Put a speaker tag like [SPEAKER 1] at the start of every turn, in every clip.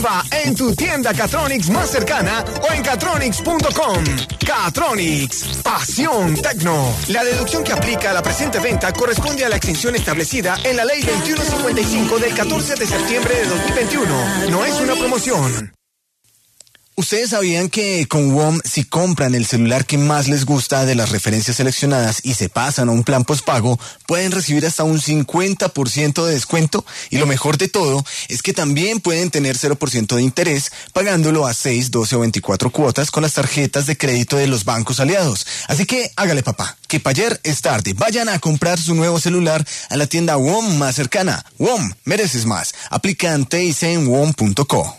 [SPEAKER 1] activa en tu tienda Catronics más cercana o en catronics.com. Catronics, pasión tecno. La deducción que aplica a la presente venta corresponde a la exención establecida en la Ley 2155 del 14 de septiembre de 2021. No es una promoción.
[SPEAKER 2] ¿Ustedes sabían que con WOM, si compran el celular que más les gusta de las referencias seleccionadas y se pasan a un plan postpago, pueden recibir hasta un 50% de descuento? Y lo mejor de todo es que también pueden tener 0% de interés pagándolo a 6, 12 o 24 cuotas con las tarjetas de crédito de los bancos aliados. Así que hágale, papá, que para ayer es tarde. Vayan a comprar su nuevo celular a la tienda WOM más cercana. WOM, mereces más. Aplica en TIC en WOM.co.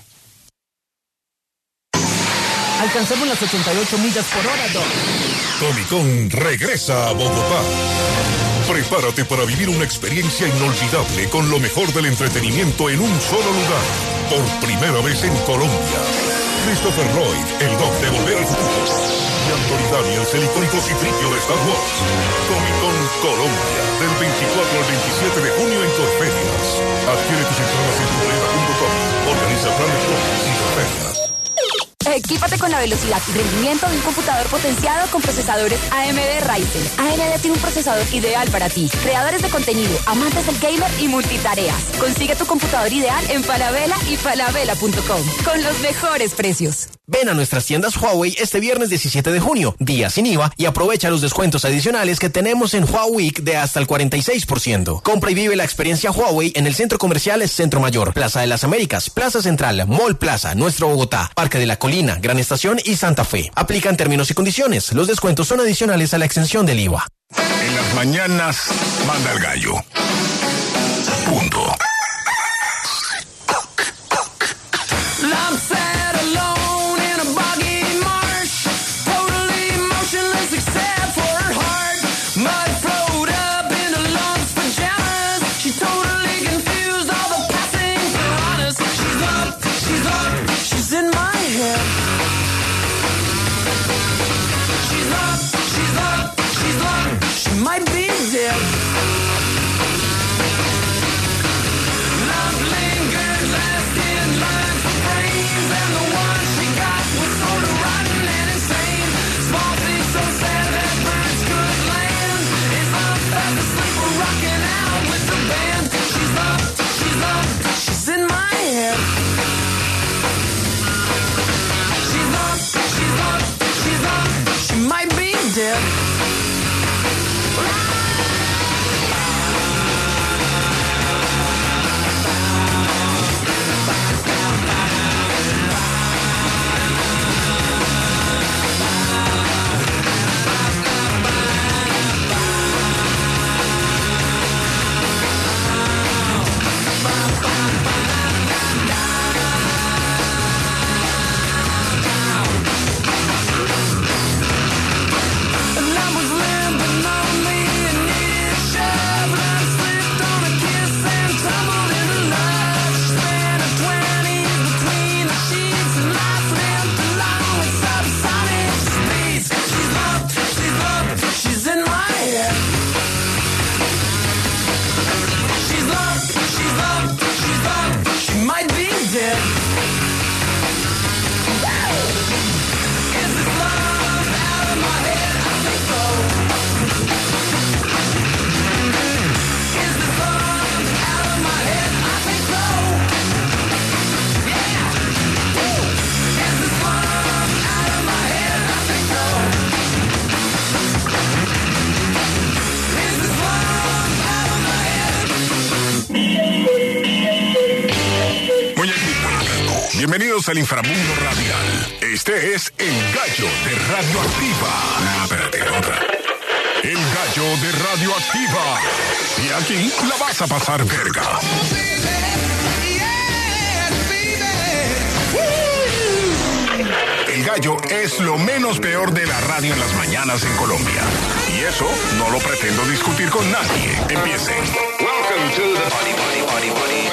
[SPEAKER 3] Alcanzamos las 88 millas por hora, Doc.
[SPEAKER 4] Comic Con regresa a Bogotá. Prepárate para vivir una experiencia inolvidable con lo mejor del entretenimiento en un solo lugar. Por primera vez en Colombia. Christopher Lloyd, el Doc de Volver al Futuro. Y Anthony Daniels, el icónico Citripio de Star Wars. Comic Con Colombia, del 24 al 27 de junio en Corferias. Adquiere tus entradas en boleta.com. Organiza Planet Shows y Corferias.
[SPEAKER 5] Equípate con la velocidad y rendimiento de un computador potenciado con procesadores AMD Ryzen. AMD tiene un procesador ideal para ti. Creadores de contenido, amantes del gamer y multitareas. Consigue tu computador ideal en Falabella y falabella.com con los mejores precios.
[SPEAKER 3] Ven a nuestras tiendas Huawei este viernes 17 de junio, día sin IVA, y aprovecha los descuentos adicionales que tenemos en Huawei de hasta el 46%. Compra y vive la experiencia Huawei en el Centro Comercial Centro Mayor, Plaza de las Américas, Plaza Central, Mall Plaza, Nuestro Bogotá, Parque de la Colina, Gran Estación y Santa Fe. Aplican términos y condiciones. Los descuentos son adicionales a la exención del IVA.
[SPEAKER 4] En las mañanas, manda el gallo. Punto.
[SPEAKER 6] Might be dead. Love lingered last in line for brains, and the one she got was sort of rotten and insane. Small things so sad that birds could land. Is up fast asleep or rocking out with the band. She's up, she's in my head. She's up, she might be dead.
[SPEAKER 4] Bienvenidos al inframundo radial. Este es El Gallo de Radioactiva. Espérate, otra. El Gallo de Radioactiva. Y aquí la vas a pasar verga. El Gallo es lo menos peor de la radio en las mañanas en Colombia. Y eso no lo pretendo discutir con nadie. Empiecen. Welcome to the party, party, party, party.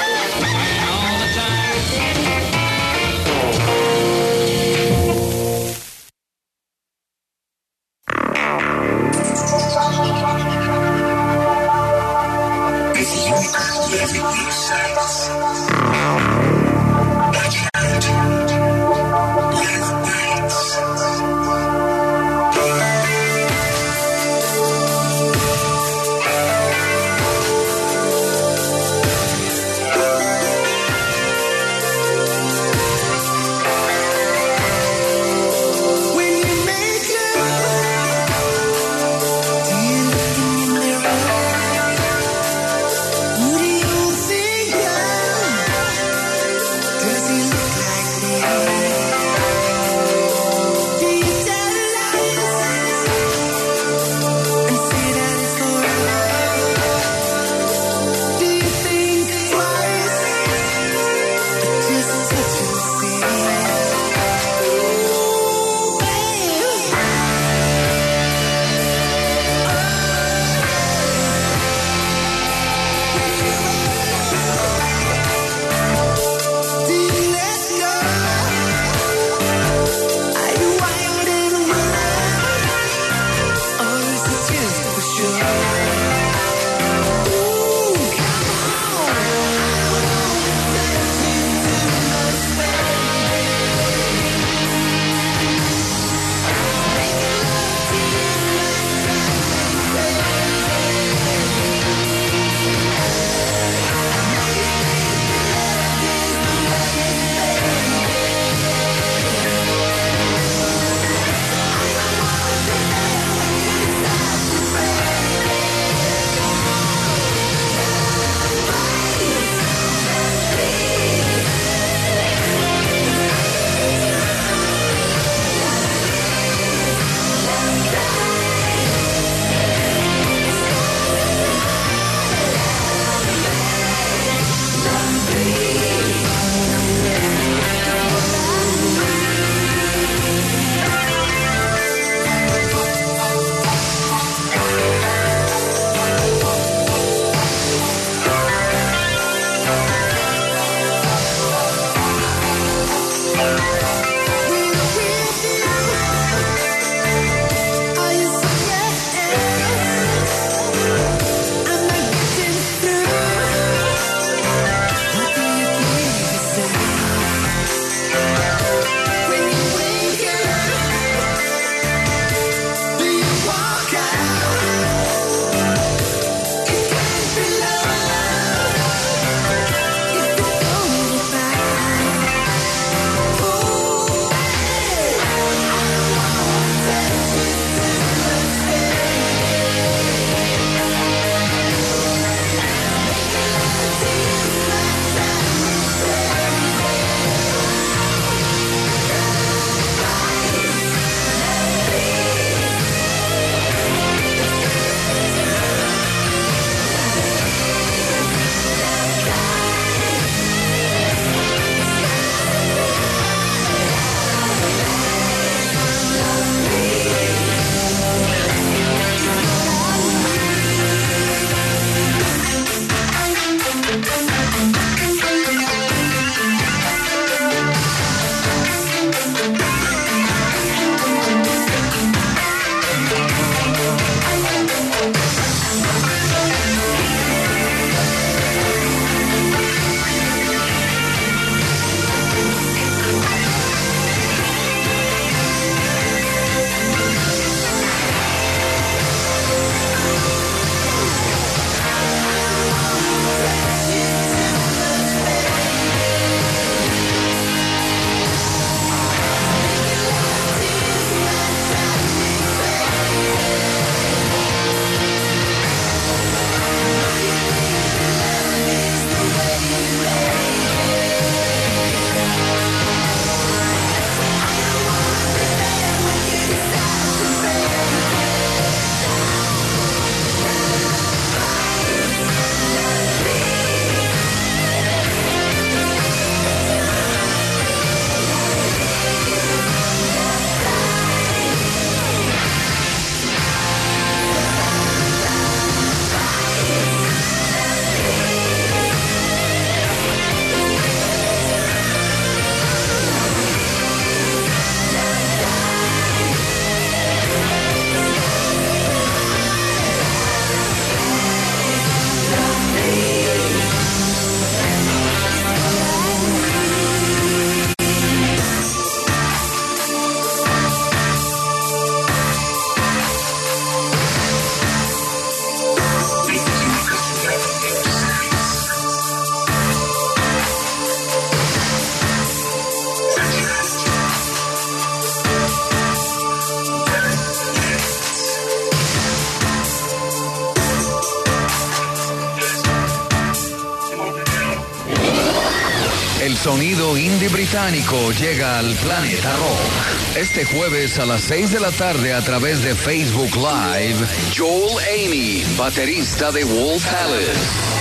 [SPEAKER 7] sonido indie británico llega al planeta rock. Este jueves a las 6 de la tarde a través de Facebook Live, Joel Amy, baterista de Wall Palace.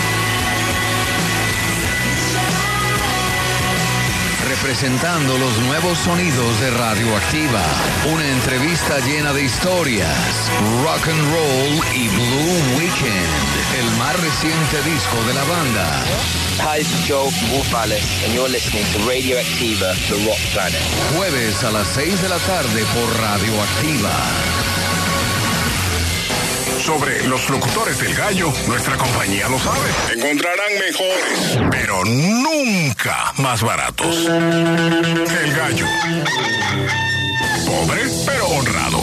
[SPEAKER 7] Representando los nuevos sonidos de Radioactiva. Una entrevista llena de historias, rock and roll y Blue Weekend, el más reciente disco de la banda.
[SPEAKER 8] Hi, this is Joe from Wolf Alice, and you're listening to Radioactiva, The Rock Planet.
[SPEAKER 7] Jueves a las 6 de la tarde por Radioactiva.
[SPEAKER 4] Sobre los locutores del gallo, nuestra compañía lo sabe. Encontrarán mejores, pero nunca más baratos. El gallo. Pobre, pero honrado.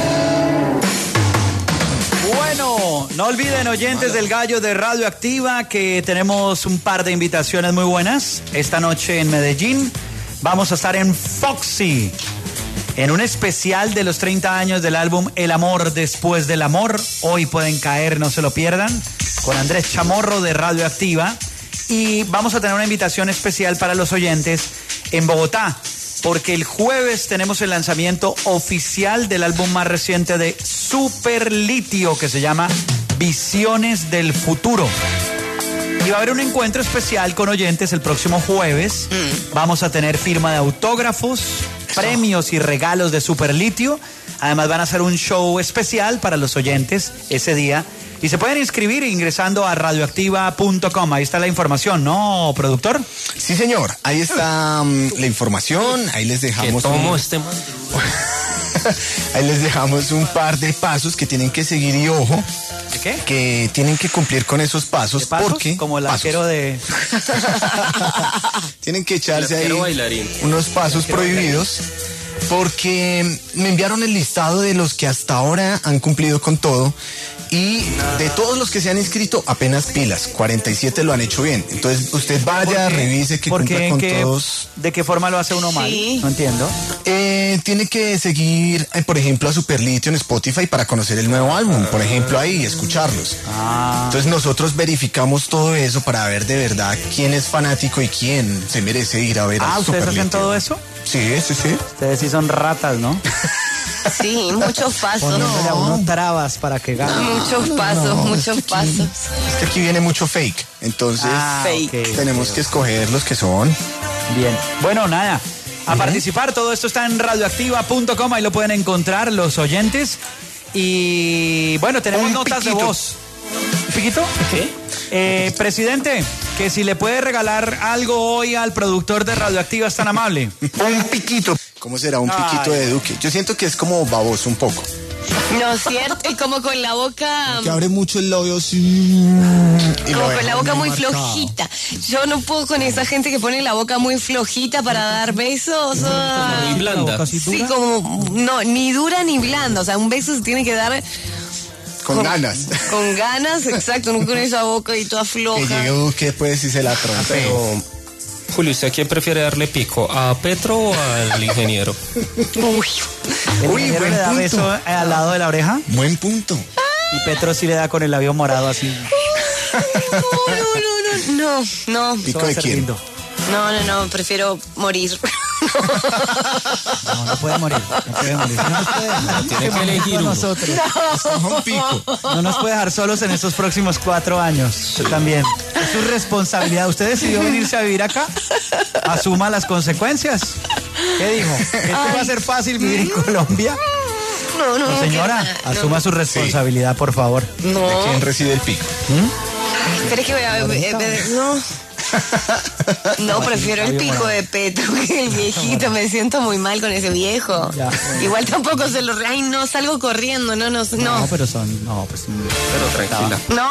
[SPEAKER 9] Bueno, no olviden, oyentes del Gallo de Radioactiva, que tenemos un par de invitaciones muy buenas. Esta noche en Medellín vamos a estar en Foxy, en un especial de los 30 años del álbum El Amor Después del Amor. Hoy pueden caer, no se lo pierdan, con Andrés Chamorro de Radioactiva. Y vamos a tener una invitación especial para los oyentes en Bogotá, porque el jueves tenemos el lanzamiento oficial del álbum más reciente de Super Litio, que se llama Visiones del Futuro. Y va a haber un encuentro especial con oyentes el próximo jueves. Vamos a tener firma de autógrafos, premios y regalos de Super Litio. Además van a hacer un show especial para los oyentes ese día. Y se pueden inscribir ingresando a radioactiva.com. Ahí está la información, ¿no, productor?
[SPEAKER 2] Sí, señor. Ahí está la información. Ahí les dejamos... Ahí les dejamos un par de pasos que tienen que seguir y ojo.
[SPEAKER 9] ¿De qué?
[SPEAKER 2] Que tienen que cumplir con esos pasos.
[SPEAKER 9] ¿De pasos?
[SPEAKER 2] Porque...
[SPEAKER 9] Como el arquero de...
[SPEAKER 2] Tienen que echarse ahí unos pasos prohibidos. Porque me enviaron el listado de los que hasta ahora han cumplido con todo. Y de todos los que se han inscrito, apenas pilas, 47 lo han hecho bien. Entonces usted vaya, revise que cumpla con todos.
[SPEAKER 9] ¿De qué forma lo hace uno mal? No entiendo.
[SPEAKER 2] Tiene que seguir, por ejemplo, a Super Litio en Spotify para conocer el nuevo álbum, por ejemplo, ahí, escucharlos. Entonces nosotros verificamos todo eso para ver de verdad quién es fanático y quién se merece ir a ver a Super Litio.
[SPEAKER 9] ¿Ustedes hacen todo eso?
[SPEAKER 2] Sí, sí, sí.
[SPEAKER 9] Ustedes sí son ratas, ¿no?
[SPEAKER 10] Sí, muchos pasos.
[SPEAKER 9] Poniéndole a uno trabas para que gane.
[SPEAKER 10] Muchos pasos.
[SPEAKER 2] Es que aquí viene mucho fake. Entonces tenemos que escoger los que son.
[SPEAKER 9] Bien. Bueno, nada. A participar, todo esto está en radioactiva.com. Ahí lo pueden encontrar los oyentes. Y bueno, tenemos notas de voz. ¿Un piquito? ¿Qué? Presidente, que si le puede regalar algo hoy al productor de Radioactiva, es tan amable.
[SPEAKER 2] Un piquito. ¿Cómo será un piquito de Duque? Yo siento que es como baboso un poco.
[SPEAKER 10] No es cierto, y como con la boca...
[SPEAKER 2] Que abre mucho el labio así.
[SPEAKER 10] Como con la boca muy flojita. Yo no puedo con esa gente que pone la boca muy flojita para dar besos.
[SPEAKER 11] Muy blanda.
[SPEAKER 10] Sí, como... No, ni dura ni blanda. O sea, un beso se tiene que dar...
[SPEAKER 2] Con ganas.
[SPEAKER 10] Con ganas, exacto, no con esa boca ahí toda floja.
[SPEAKER 2] Que llegue Duque, pues, y se la trompe.
[SPEAKER 11] Pero, Julio, ¿usted a quién prefiere darle pico? ¿A Petro o al ingeniero?
[SPEAKER 9] ¿El ingeniero le da beso al lado de la oreja?
[SPEAKER 2] Buen punto.
[SPEAKER 9] Y Petro sí le da con el labio morado así.
[SPEAKER 10] No.
[SPEAKER 2] ¿Pico de quién?
[SPEAKER 10] No, prefiero morir.
[SPEAKER 9] No puede morir.
[SPEAKER 11] Tiene que elegir uno.
[SPEAKER 9] No nos puede dejar solos en estos próximos 4 años. También. Es su responsabilidad. ¿Usted decidió venirse a vivir acá? Asuma las consecuencias. ¿Qué dijo? ¿Esto va a ser fácil vivir en Colombia?
[SPEAKER 10] No,
[SPEAKER 9] señora, asuma su responsabilidad, por favor.
[SPEAKER 10] No.
[SPEAKER 2] ¿De quién reside el pico?
[SPEAKER 10] Pero es que voy a... No, prefiero el pico de Petro que el viejito. Me siento muy mal con ese viejo.
[SPEAKER 9] Ya.
[SPEAKER 10] Igual tampoco se lo... Ay, no, salgo corriendo. No.
[SPEAKER 9] No, pero son... No, pues...
[SPEAKER 11] Pero tranquila.
[SPEAKER 10] No.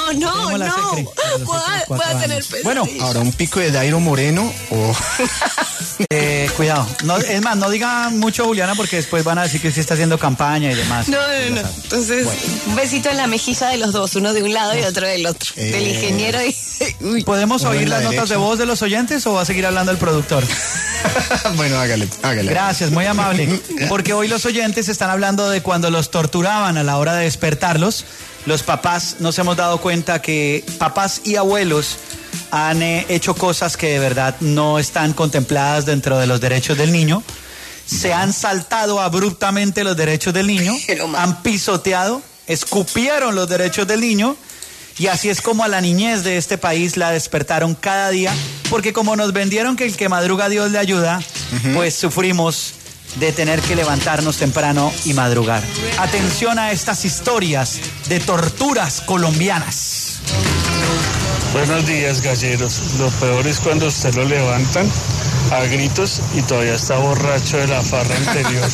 [SPEAKER 9] Voy
[SPEAKER 10] a tener pesadillas.
[SPEAKER 9] Bueno,
[SPEAKER 2] Ahora, un pico de Dairo Moreno o...
[SPEAKER 9] cuidado. No, es más, no diga mucho, Juliana, porque después van a decir que sí está haciendo campaña y demás.
[SPEAKER 10] No. Entonces, un besito en la mejilla de los dos, uno de un lado y otro del otro. Del ingeniero y... Uy.
[SPEAKER 9] ¿Podemos oír las notas de voz de los oyentes o va a seguir hablando el productor?
[SPEAKER 2] Bueno, hágale.
[SPEAKER 9] Gracias, muy amable. Porque hoy los oyentes están hablando de cuando los torturaban a la hora de despertarlos. Los papás nos hemos dado cuenta que papás y abuelos han hecho cosas que de verdad no están contempladas dentro de los derechos del niño. Se han saltado abruptamente los derechos del niño, han pisoteado, escupieron los derechos del niño, y así es como a la niñez de este país la despertaron cada día, porque como nos vendieron que el que madruga Dios le ayuda, pues sufrimos de tener que levantarnos temprano y madrugar. Atención a estas historias de torturas colombianas.
[SPEAKER 12] Buenos días, galleros. Lo peor es cuando usted lo levantan a gritos y todavía está borracho de la farra anterior.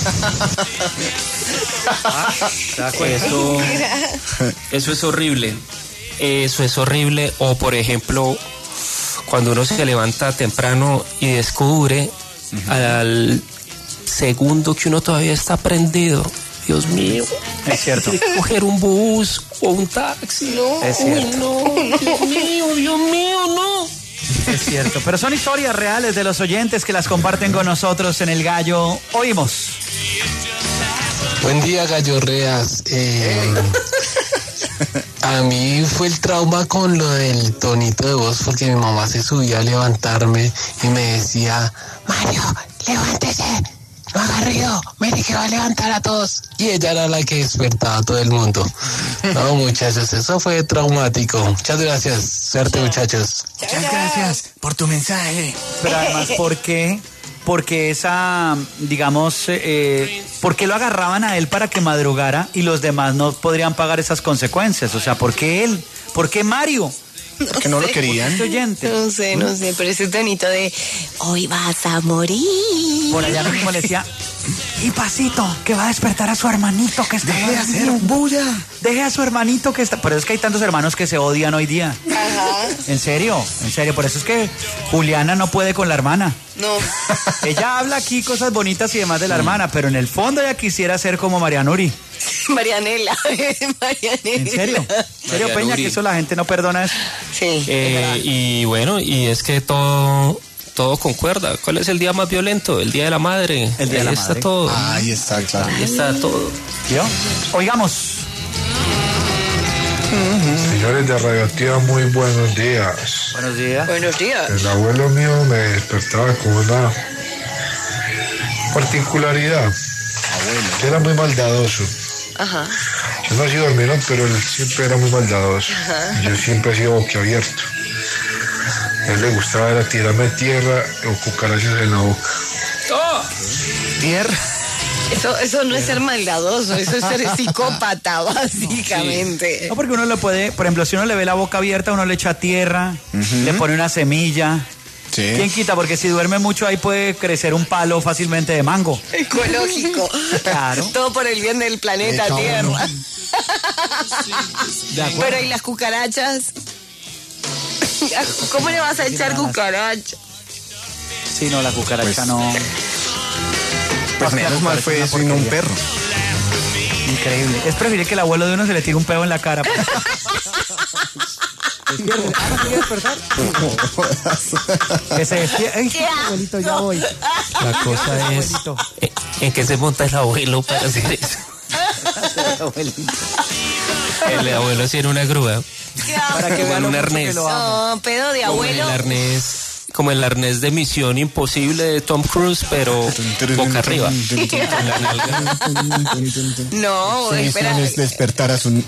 [SPEAKER 11] Eso es horrible. Eso es horrible. O por ejemplo, cuando uno se levanta temprano y descubre al segundo que uno todavía está prendido. Dios mío.
[SPEAKER 9] Es cierto.
[SPEAKER 11] Coger un bus o un taxi. No.
[SPEAKER 9] Es cierto.
[SPEAKER 11] No, Dios mío, no.
[SPEAKER 9] Es cierto, pero son historias reales de los oyentes que las comparten con nosotros en El Gallo. Oímos.
[SPEAKER 13] Buen día, gallorreas. A mí fue el trauma con lo del tonito de voz, porque mi mamá se subía a levantarme y me decía: Mario, levántese, no haga ruido, mire que va a levantar a todos. Y ella era la que despertaba a todo el mundo. No, muchachos, eso fue traumático. Muchas gracias, suerte, muchachos.
[SPEAKER 2] Muchas gracias por tu mensaje.
[SPEAKER 9] Pero además, ¿por qué? Porque esa, digamos, ¿por qué lo agarraban a él para que madrugara y los demás no podrían pagar esas consecuencias? O sea, ¿por qué él? ¿Por qué Mario?
[SPEAKER 2] Porque no lo querían.
[SPEAKER 10] No sé, pero ese tonito de hoy vas a morir.
[SPEAKER 9] Por allá mismo le decía: y pasito, que va a despertar a su hermanito que está.
[SPEAKER 2] Deje de hacer bulla.
[SPEAKER 9] Deje a su hermanito que está. Pero es que hay tantos hermanos que se odian hoy día.
[SPEAKER 10] Ajá.
[SPEAKER 9] En serio. Por eso es que Juliana no puede con la hermana.
[SPEAKER 10] No.
[SPEAKER 9] Ella habla aquí cosas bonitas y demás de la hermana, pero en el fondo ella quisiera ser como Marianuri.
[SPEAKER 10] Marianela.
[SPEAKER 9] ¿En serio? ¿En serio, Peña? Que eso la gente no perdona eso.
[SPEAKER 10] Sí.
[SPEAKER 11] Y bueno, y es que todo concuerda. ¿Cuál es el día más violento? El Día de la Madre.
[SPEAKER 9] El Día de la
[SPEAKER 11] Ahí
[SPEAKER 9] Madre.
[SPEAKER 11] está todo.
[SPEAKER 2] Ahí está, claro.
[SPEAKER 11] Ahí está todo.
[SPEAKER 9] ¿Yo? Oigamos.
[SPEAKER 14] Señores de Radioactiva, muy buenos días.
[SPEAKER 9] Buenos días.
[SPEAKER 10] Buenos días.
[SPEAKER 14] El abuelo mío me despertaba con una particularidad. Que era muy maldadoso.
[SPEAKER 10] Ajá.
[SPEAKER 14] Yo no he sido dormilón, pero él siempre era muy maldadoso.
[SPEAKER 10] Ajá.
[SPEAKER 14] Yo siempre he sido boquiabierto. A él le gustaba era tirarme tierra o cucarachas en la boca.
[SPEAKER 2] Tierra.
[SPEAKER 10] Eso no es ser maldadoso, eso es ser psicópata, básicamente.
[SPEAKER 9] No, porque uno le puede, por ejemplo, si uno le ve la boca abierta, uno le echa tierra, le pone una semilla.
[SPEAKER 2] Sí.
[SPEAKER 9] ¿Quién quita? Porque si duerme mucho ahí puede crecer un palo fácilmente de mango.
[SPEAKER 10] Ecológico.
[SPEAKER 9] Claro.
[SPEAKER 10] Todo por el bien del planeta Tierra.
[SPEAKER 9] De acuerdo.
[SPEAKER 10] Pero ¿y las cucarachas? ¿Cómo le vas a echar cucaracha?
[SPEAKER 9] Sí, no, la cucaracha no.
[SPEAKER 2] Pues menos mal fue eso y no un perro.
[SPEAKER 9] Increíble. Es preferible que el abuelo de uno se le tire un pedo en la cara. Que se despierte. ¡Ay, abuelito, ya voy!
[SPEAKER 11] La cosa es en qué se monta el abuelo para hacer eso. El abuelo tiene una grúa.
[SPEAKER 9] Para que vean
[SPEAKER 11] un arnés.
[SPEAKER 10] No, pedo de abuelo.
[SPEAKER 11] Como el arnés de Misión Imposible de Tom Cruise, pero boca arriba. Con la nalga.
[SPEAKER 10] No,
[SPEAKER 2] Sí,
[SPEAKER 10] espera.
[SPEAKER 2] es despertar a su...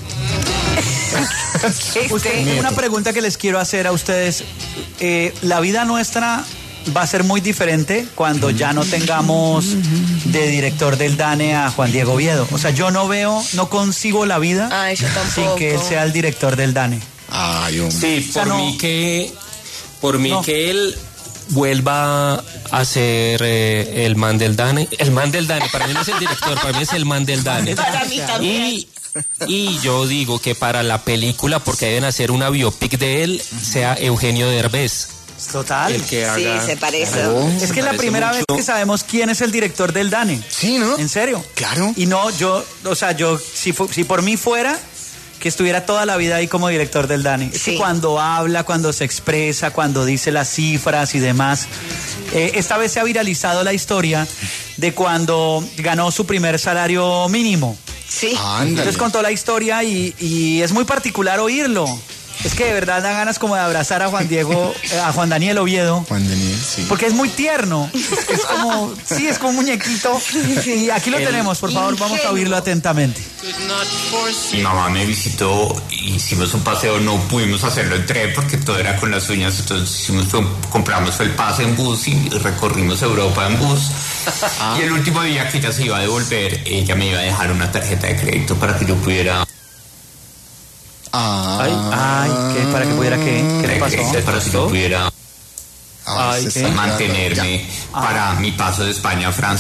[SPEAKER 9] Una pregunta que les quiero hacer a ustedes. La vida nuestra va a ser muy diferente cuando ya no tengamos de director del DANE a Juan Diego Oviedo. O sea, yo no concibo la vida
[SPEAKER 10] Yo tampoco.
[SPEAKER 9] sin que él sea el director del DANE.
[SPEAKER 2] Ay, hombre.
[SPEAKER 11] Sí, por mí que él vuelva a ser el man del DANE. El man del DANE, para mí no es el director, para mí es el man del DANE.
[SPEAKER 10] Para mí también.
[SPEAKER 11] Y yo digo que para la película, porque deben hacer una biopic de él, sea Eugenio Derbez.
[SPEAKER 9] Total.
[SPEAKER 11] El que haga.
[SPEAKER 10] Sí, se parece.
[SPEAKER 11] Claro,
[SPEAKER 9] Es que es la
[SPEAKER 11] parece
[SPEAKER 9] primera vez
[SPEAKER 11] mucho.
[SPEAKER 9] que sabemos quién es el director del DANE.
[SPEAKER 2] Sí, ¿no?
[SPEAKER 9] ¿En serio?
[SPEAKER 2] Claro.
[SPEAKER 9] Y no, si por mí fuera, que estuviera toda la vida ahí como director del DANE. Es que cuando habla, cuando se expresa, cuando dice las cifras y demás. Esta vez se ha viralizado la historia de cuando ganó su primer salario mínimo.
[SPEAKER 10] Sí.
[SPEAKER 9] Entonces contó la historia y es muy particular oírlo. Es que de verdad da ganas como de abrazar a a Juan Daniel Oviedo.
[SPEAKER 2] Juan Daniel, sí.
[SPEAKER 9] Porque es muy tierno. Es como, sí, es como un muñequito. Y aquí lo tenemos, por favor, vamos a oírlo atentamente.
[SPEAKER 15] Mi mamá me visitó, hicimos un paseo, no pudimos hacerlo en tren porque todo era con las uñas, entonces compramos el pase en bus y recorrimos Europa en bus. Y el último día que ella se iba a devolver, ella me iba a dejar una tarjeta de crédito para que yo pudiera...
[SPEAKER 9] ¿para que pudiera qué? ¿Qué le pasó?
[SPEAKER 15] Para que yo pudiera mantenerme para mi paso de España a Francia.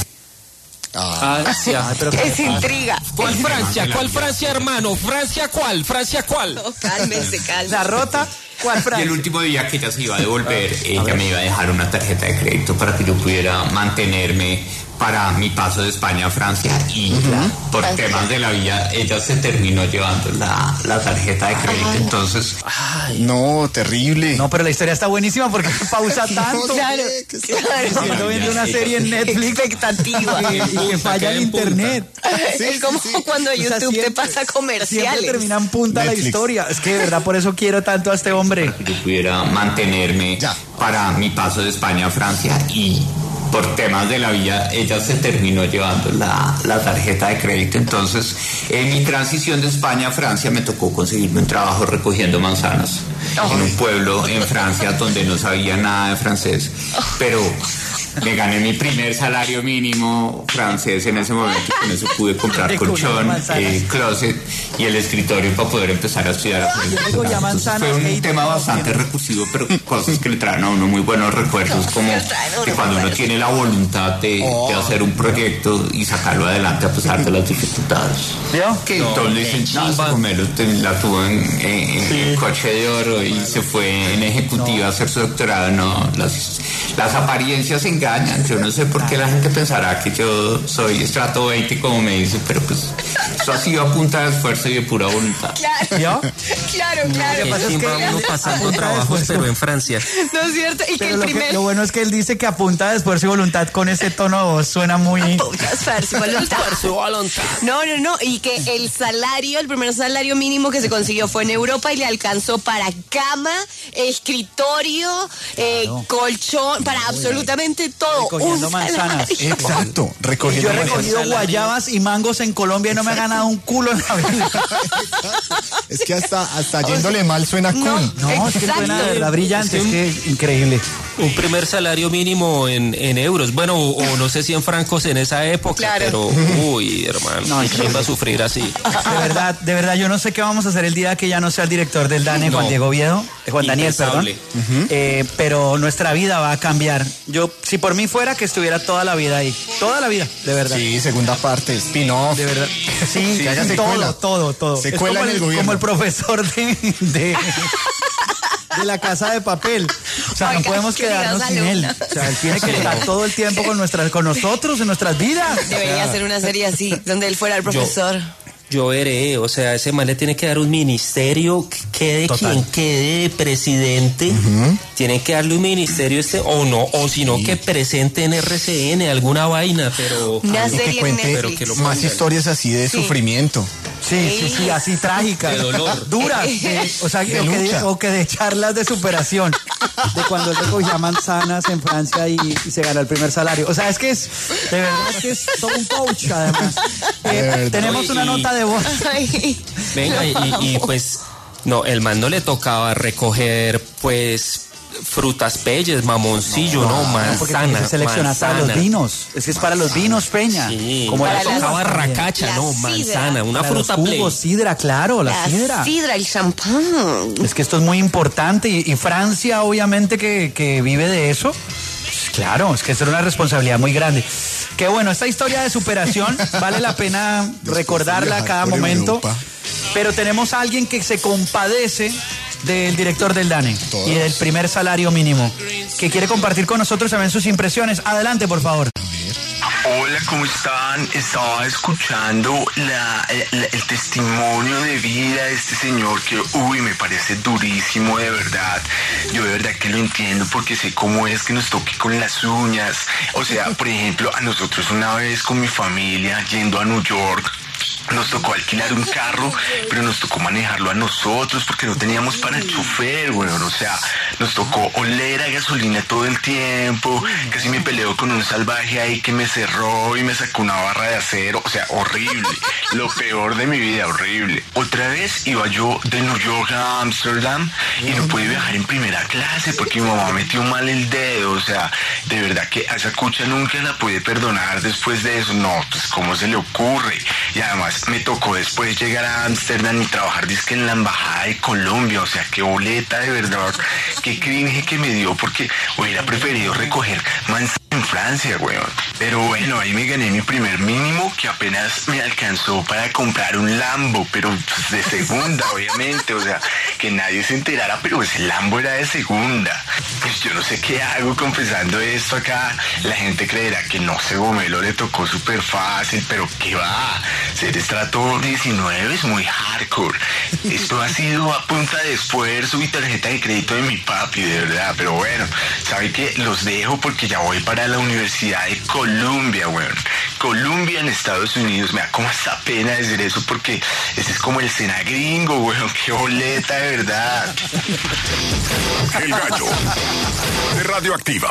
[SPEAKER 10] Es intriga.
[SPEAKER 11] ¿Cuál Francia? ¿Cuál Francia, hermano? ¿Francia cuál? ¿Francia cuál?
[SPEAKER 10] No, cálmese.
[SPEAKER 9] La rota. ¿Cuál Francia?
[SPEAKER 15] Y el último día que ella se iba a devolver, ella me iba a dejar una tarjeta de crédito para que yo pudiera mantenerme para mi paso de España a Francia. Y por temas de la vida, ella se terminó llevando la tarjeta de crédito. Entonces...
[SPEAKER 2] No, terrible.
[SPEAKER 9] No, pero la historia está buenísima porque pausa tanto.
[SPEAKER 10] Claro.
[SPEAKER 9] Estoy viendo una serie en Netflix.
[SPEAKER 10] Expectativa.
[SPEAKER 9] Y que falla el internet.
[SPEAKER 10] Es como cuando YouTube te pasa comerciales.
[SPEAKER 9] Siempre termina en punta Netflix. La historia. Es que de verdad por eso quiero tanto a este hombre.
[SPEAKER 15] Para que yo pudiera mantenerme para mi paso de España a Francia y... por temas de la vida, ella se terminó llevando la tarjeta de crédito. Entonces, en mi transición de España a Francia me tocó conseguirme un trabajo recogiendo manzanas en un pueblo en Francia donde no sabía nada de francés, pero me gané mi primer salario mínimo francés en ese momento. Con eso pude comprar colchón, closet y el escritorio para poder empezar a estudiar. Entonces, fue un tema bastante recursivo, pero cosas que le traen a uno muy buenos recuerdos, como que cuando uno tiene la voluntad de hacer un proyecto y sacarlo adelante a pesar de las dificultades. Que todos le dicen, Pomelo la tuvo en el coche de oro y se fue en ejecutiva a hacer su doctorado. No, las apariencias engañan. Yo no sé por qué la gente pensará que yo soy estrato 20 como me dice, pero pues eso ha sido a punta de esfuerzo y de pura voluntad.
[SPEAKER 10] Claro.
[SPEAKER 11] Que uno pasando trabajos, pero en Francia.
[SPEAKER 10] No es cierto. Y que
[SPEAKER 9] lo bueno es que él dice que a punta de esfuerzo y voluntad con ese tono de voz suena muy...
[SPEAKER 10] A punta de esfuerzo y voluntad. No. Y que el primer salario mínimo que se consiguió fue en Europa y le alcanzó para cama, escritorio, colchón, para absolutamente todo.
[SPEAKER 9] Recogiendo manzanas.
[SPEAKER 2] Exacto.
[SPEAKER 9] Yo he recogido guayabas y mangos en Colombia y no me he ganado un culo en la vida.
[SPEAKER 2] Es que hasta yéndole mal suena cool.
[SPEAKER 9] No, es que suena de verdad brillante, es que increíble.
[SPEAKER 11] Un primer salario mínimo en euros. Bueno, o no sé si en francos en esa época, pero hermano, ¿quién va a sufrir así?
[SPEAKER 9] De verdad, yo no sé qué vamos a hacer el día que ya no sea el director del DANE, Juan Diego Oviedo, Juan Daniel, perdón. Pero nuestra vida va a cambiar. Yo, si por mí fuera, que estuviera toda la vida ahí. Toda la vida, de verdad.
[SPEAKER 2] Sí, segunda parte, spin-off.
[SPEAKER 9] De verdad. Sí, que haya secuela. Todo.
[SPEAKER 2] Secuela en el gobierno.
[SPEAKER 9] Como el profesor de la Casa de Papel. O sea, no podemos quedarnos sin él. O sea, él tiene que estar todo el tiempo con nosotros, en nuestras vidas.
[SPEAKER 10] Debería hacer una serie así, donde él fuera el profesor.
[SPEAKER 11] Yo veré, o sea, ese man le tiene que dar un ministerio, quede quien quede presidente, tiene que darle un ministerio o si no que presente en RCN alguna vaina, pero
[SPEAKER 10] una serie
[SPEAKER 2] que cuente más historias así de sufrimiento.
[SPEAKER 9] Sí, así trágicas,
[SPEAKER 11] de dolor,
[SPEAKER 9] duras, o que de charlas de superación, de cuando él recogía manzanas en Francia y se ganó el primer salario. O sea, es que de verdad que es todo un coach, además. Tenemos una nota de voz.
[SPEAKER 11] Venga, y pues, no, el man no le tocaba recoger, pues, frutas peyes, mamoncillo, manzana.
[SPEAKER 9] Selecciona para los vinos. Es que es para los vinos, Peña.
[SPEAKER 11] Sí,
[SPEAKER 9] como
[SPEAKER 11] le tocaba racacha, manzana, una
[SPEAKER 9] para
[SPEAKER 11] fruta
[SPEAKER 9] play. Sidra, claro, la sidra.
[SPEAKER 10] Sidra, el champán.
[SPEAKER 9] Es que esto es muy importante y Francia, obviamente, que vive de eso. Pues claro, es que esto es una responsabilidad muy grande. Que bueno, esta historia de superación vale la pena recordarla a cada momento. Pero tenemos a alguien que se compadece del director del DANE y del primer salario mínimo, que quiere compartir con nosotros también sus impresiones. Adelante, por favor.
[SPEAKER 16] Hola, ¿cómo están? Estaba escuchando el testimonio de vida de este señor que, me parece durísimo, de verdad. Yo de verdad que lo entiendo porque sé cómo es que nos toque con las uñas. O sea, por ejemplo, a nosotros una vez con mi familia yendo a New York, nos tocó alquilar un carro, pero nos tocó manejarlo a nosotros porque no teníamos para el chofer, weón. O sea, nos tocó oler a gasolina todo el tiempo. Casi me peleo con un salvaje ahí que me cerró y me sacó una barra de acero. O sea, horrible. Lo peor de mi vida, horrible. Otra vez iba yo de New York a Ámsterdam y no pude viajar en primera clase porque mi mamá metió mal el dedo. O sea, de verdad que a esa cucha nunca la pude perdonar después de eso. No, pues cómo se le ocurre. Y además me tocó después llegar a Ámsterdam y trabajar dizque en la embajada de Colombia. O sea, qué boleta, de verdad. Qué cringe que me dio porque hubiera preferido recoger manzanas en Francia, weón. Pero bueno, ahí me gané mi primer mínimo que apenas me alcanzó para comprar un Lambo, pero pues, de segunda, obviamente. O sea, que nadie se enterara, pero ese Lambo era de segunda. Pues yo no sé qué hago confesando esto acá. La gente creerá que no sé, Gomelo le tocó súper fácil, pero qué va. Ser estrato 19 es muy hardcore. Esto ha sido a punta de esfuerzo y tarjeta de crédito de mi papi, de verdad. Pero bueno, ¿sabe qué? Los dejo porque ya voy para la Universidad de Columbia, weón. Columbia en Estados Unidos. Me da como esta pena decir eso porque ese es como el Sena gringo, weón. Qué boleta, de verdad.
[SPEAKER 4] El gallo de Radioactiva.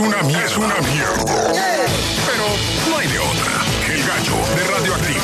[SPEAKER 4] una mierda. Pero no hay de otra. El Gallo de Radioactiva.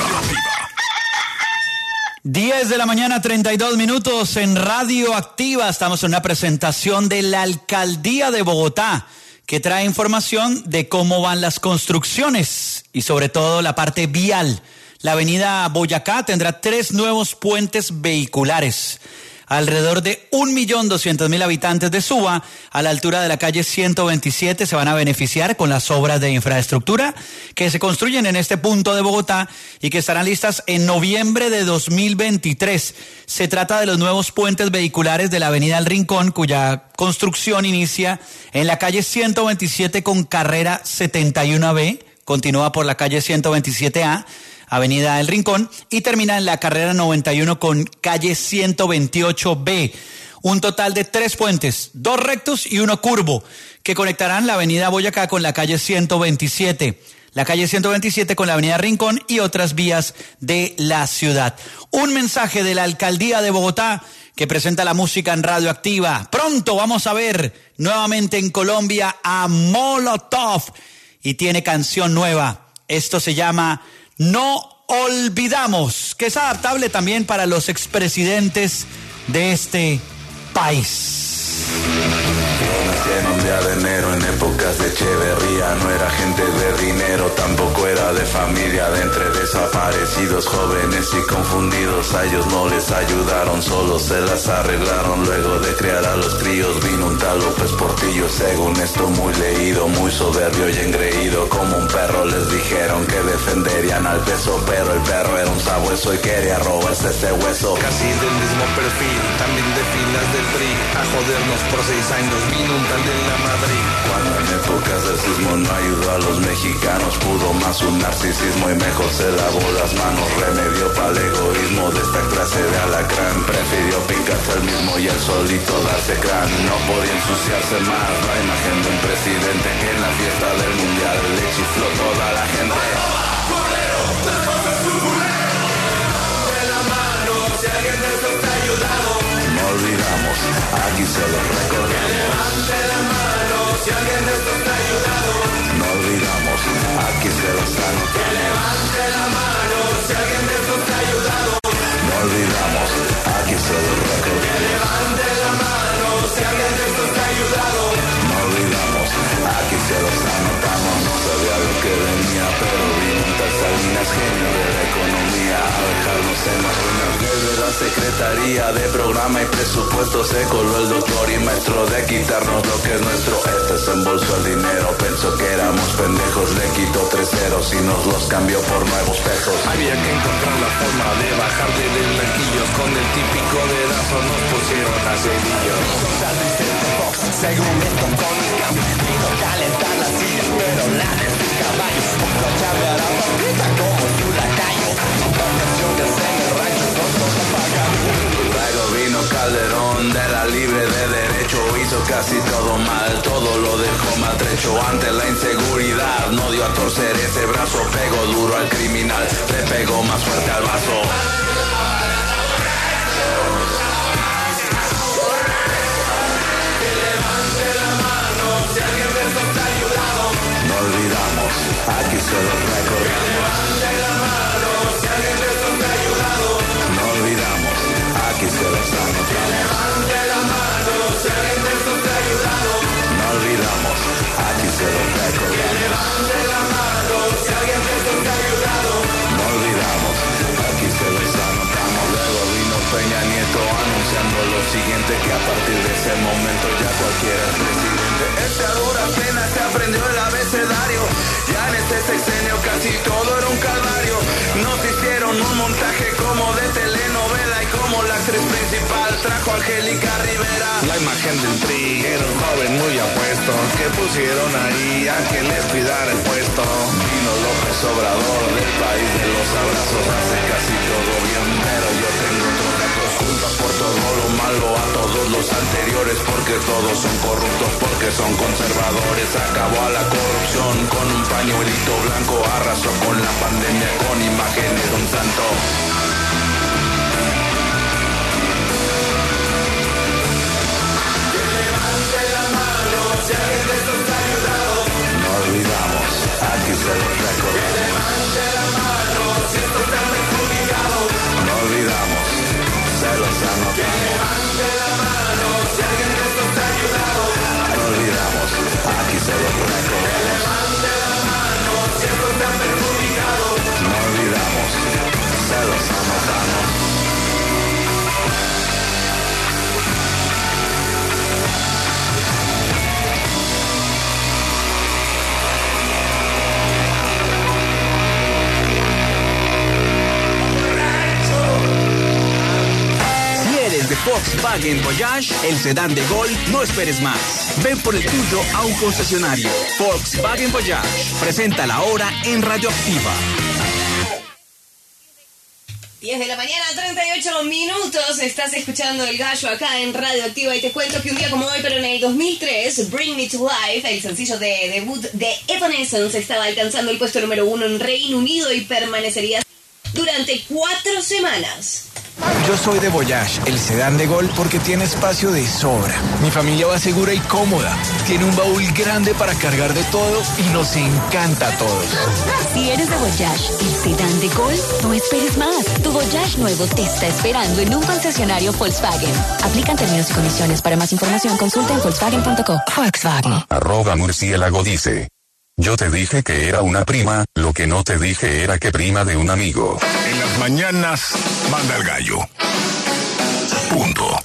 [SPEAKER 9] 10 de la mañana, 32 minutos en Radioactiva. Estamos en una presentación de la Alcaldía de Bogotá, que trae información de cómo van las construcciones y sobre todo la parte vial. La avenida Boyacá tendrá 3 nuevos puentes vehiculares. Alrededor de 1.200.000 habitantes de Suba, a la altura de la calle 127, se van a beneficiar con las obras de infraestructura que se construyen en este punto de Bogotá y que estarán listas en noviembre de 2023. Se trata de los nuevos puentes vehiculares de la avenida El Rincón, cuya construcción inicia en la calle 127 con carrera 71B, continúa por la calle 127A, avenida El Rincón, y termina en la carrera 91 con calle 128B. Un total de 3 puentes, 2 rectos y 1 curvo, que conectarán la avenida Boyacá con la calle 127. La calle 127 con la avenida Rincón y otras vías de la ciudad. Un mensaje de la Alcaldía de Bogotá que presenta la música en Radioactiva. Pronto vamos a ver nuevamente en Colombia a Molotov y tiene canción nueva. Esto se llama No Olvidamos, que es adaptable también para los expresidentes de este país.
[SPEAKER 17] En un día de enero, en épocas de Echeverría, no era gente de dinero, tampoco era de familia. De entre desaparecidos, jóvenes y confundidos, a ellos no les ayudaron, solo se las arreglaron. Luego de criar a los críos vino un tal López Portillo, según esto muy leído, muy soberbio y engreído. Como un perro les dijeron que defenderían al peso, pero el perro era un sabueso y quería robarse ese hueso.
[SPEAKER 18] Casi del mismo perfil, también de filas del PRI, a jodernos por 6 años vino un tal de la Madrid.
[SPEAKER 17] Cuando en épocas del sismo no ayudó a los mexicanos, pudo más un narcisismo y mejor se lavó las manos. Remedio para el egoísmo de esta clase de alacrán, prefirió picarse el mismo y el solito darse crán. No podía ensuciarse más la imagen de un presidente que en la fiesta del mundial le chifló toda la gente.
[SPEAKER 6] Si alguien de esto te ha ayudado,
[SPEAKER 17] no olvidamos, aquí se lo recordamos.
[SPEAKER 6] Levante la mano si alguien de esto te ha ayudado.
[SPEAKER 17] No olvidamos, aquí se los anotamos.
[SPEAKER 6] Levante la mano si alguien de esto te ha ayudado.
[SPEAKER 17] No olvidamos, aquí se lo recordamos.
[SPEAKER 6] Levante la mano si alguien de esto te ha ayudado.
[SPEAKER 17] No olvidamos, aquí se los anotamos. No sabía lo que venía, pero vino un tal Salinas, genio de la economía, a dejarnos en las ruinas. Desde la Secretaría de Programa y Presupuesto se coló el doctor y maestro de quitarnos lo que es nuestro. Este se embolsó el dinero, pensó que éramos pendejos, le quitó 3 ceros y nos los cambió por nuevos pesos.
[SPEAKER 18] Había que encontrar la forma de bajarle de blanquillos, con el típico dedazo nos pusieron a cedillos.
[SPEAKER 6] Según esto con el cambio, vino a calentar la silla, pero la de su caballo, aprovecharle a la pampita como su lacayo. Vacaciones en el rancho con todo pagado.
[SPEAKER 17] Luego vino Calderón de la libre de derecho, hizo casi todo mal, todo lo dejó maltrecho. Ante la inseguridad no dio a torcer ese brazo, pegó duro al criminal, le pegó más fuerte al vaso.
[SPEAKER 6] Si alguien de esto te ha ayudado,
[SPEAKER 17] no olvidamos, aquí se los recordamos.
[SPEAKER 6] Levante la mano si alguien de esto te ha ayudado.
[SPEAKER 17] No olvidamos, aquí se los anotamos.
[SPEAKER 6] Levante la mano si alguien de esto te ha ayudado.
[SPEAKER 17] No olvidamos, aquí se los recordamos.
[SPEAKER 6] Levante la mano si alguien de esto te ha ayudado.
[SPEAKER 17] No olvidamos, aquí se los anotamos. Luego vino Peña Nieto anunciando lo siguiente, que a partir de ese momento ya cualquiera es presidente.
[SPEAKER 6] Este a duras penas se aprendió el abecedario. Ya en este sexenio casi todo era un calvario. Nos hicieron un montaje como de telenovela y como la actriz principal trajo a Angélica Rivera.
[SPEAKER 18] La imagen del PRI era un joven muy apuesto, que pusieron ahí a que les cuidara el puesto.
[SPEAKER 17] Vino López Obrador del país de los abrazos, hace casi todo bien, pero yo tengo otros datos. Culpa por todo lo malo a todos los anteriores, porque todos son corruptos, porque son conservadores. Acabó a la corrupción con un pañuelito blanco, arrasó con la pandemia con imágenes de un santo.
[SPEAKER 6] Levante la mano si alguien de esto te ha ayudado.
[SPEAKER 17] se los recordamos. No olvidamos, se los anotamos. No olvidamos, aquí se los recordamos. No olvidamos, se los anotamos.
[SPEAKER 19] De Volkswagen Voyage, el sedán de Gol, no esperes más. Ven por el tuyo a un concesionario. Volkswagen Voyage, presenta la hora en Radioactiva.
[SPEAKER 10] 10 de la mañana, 38 minutos. Estás escuchando El Gallo acá en Radioactiva y te cuento que un día como hoy, pero en el 2003, Bring Me to Life, el sencillo de debut de Evanescence, estaba alcanzando el puesto número 1 en Reino Unido y permanecería durante 4 semanas.
[SPEAKER 2] Yo soy de Voyage, el sedán de Gol, porque tiene espacio de sobra. Mi familia va segura y cómoda. Tiene un baúl grande para cargar de todo y nos encanta a todos.
[SPEAKER 5] Si eres de Voyage, el sedán de Gol, no esperes más. Tu Voyage nuevo te está esperando en un concesionario Volkswagen. Aplican términos y condiciones. Para más información, consulta en Volkswagen.co. Volkswagen.
[SPEAKER 20] @murciélago dice: yo te dije que era una prima, lo que no te dije era que prima de un amigo.
[SPEAKER 4] En las mañanas, manda el gallo. Punto.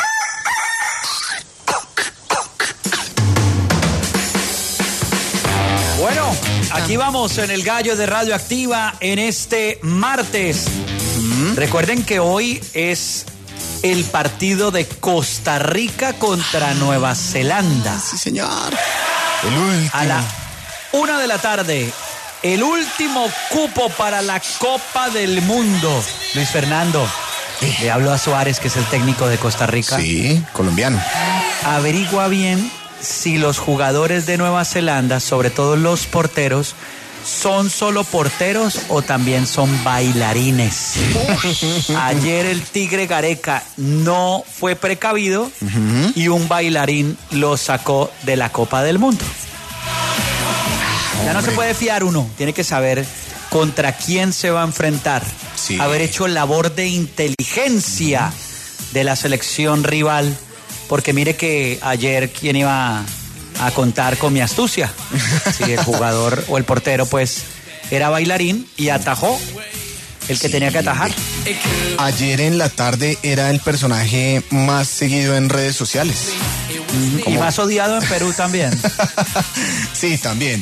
[SPEAKER 9] Bueno, aquí vamos en el Gallo de Radioactiva en este martes. Recuerden que hoy es el partido de Costa Rica contra Nueva Zelanda.
[SPEAKER 2] Sí, señor.
[SPEAKER 9] A la 1 de la tarde, el último cupo para la Copa del Mundo. Luis Fernando, le hablo a Suárez, que es el técnico de Costa Rica.
[SPEAKER 2] Sí, colombiano.
[SPEAKER 9] Averigua bien si los jugadores de Nueva Zelanda, sobre todo los porteros, ¿son solo porteros o también son bailarines? Ayer el Tigre Gareca no fue precavido y un bailarín lo sacó de la Copa del Mundo. Ya no se puede fiar uno, tiene que saber contra quién se va a enfrentar. Sí. Haber hecho labor de inteligencia de la selección rival, porque mire que ayer quién iba a contar con mi astucia. Si el jugador o el portero pues era bailarín y atajó el que tenía que atajar.
[SPEAKER 2] Ayer en la tarde era el personaje más seguido en redes sociales.
[SPEAKER 9] Y más odiado en Perú también.
[SPEAKER 2] Sí, también.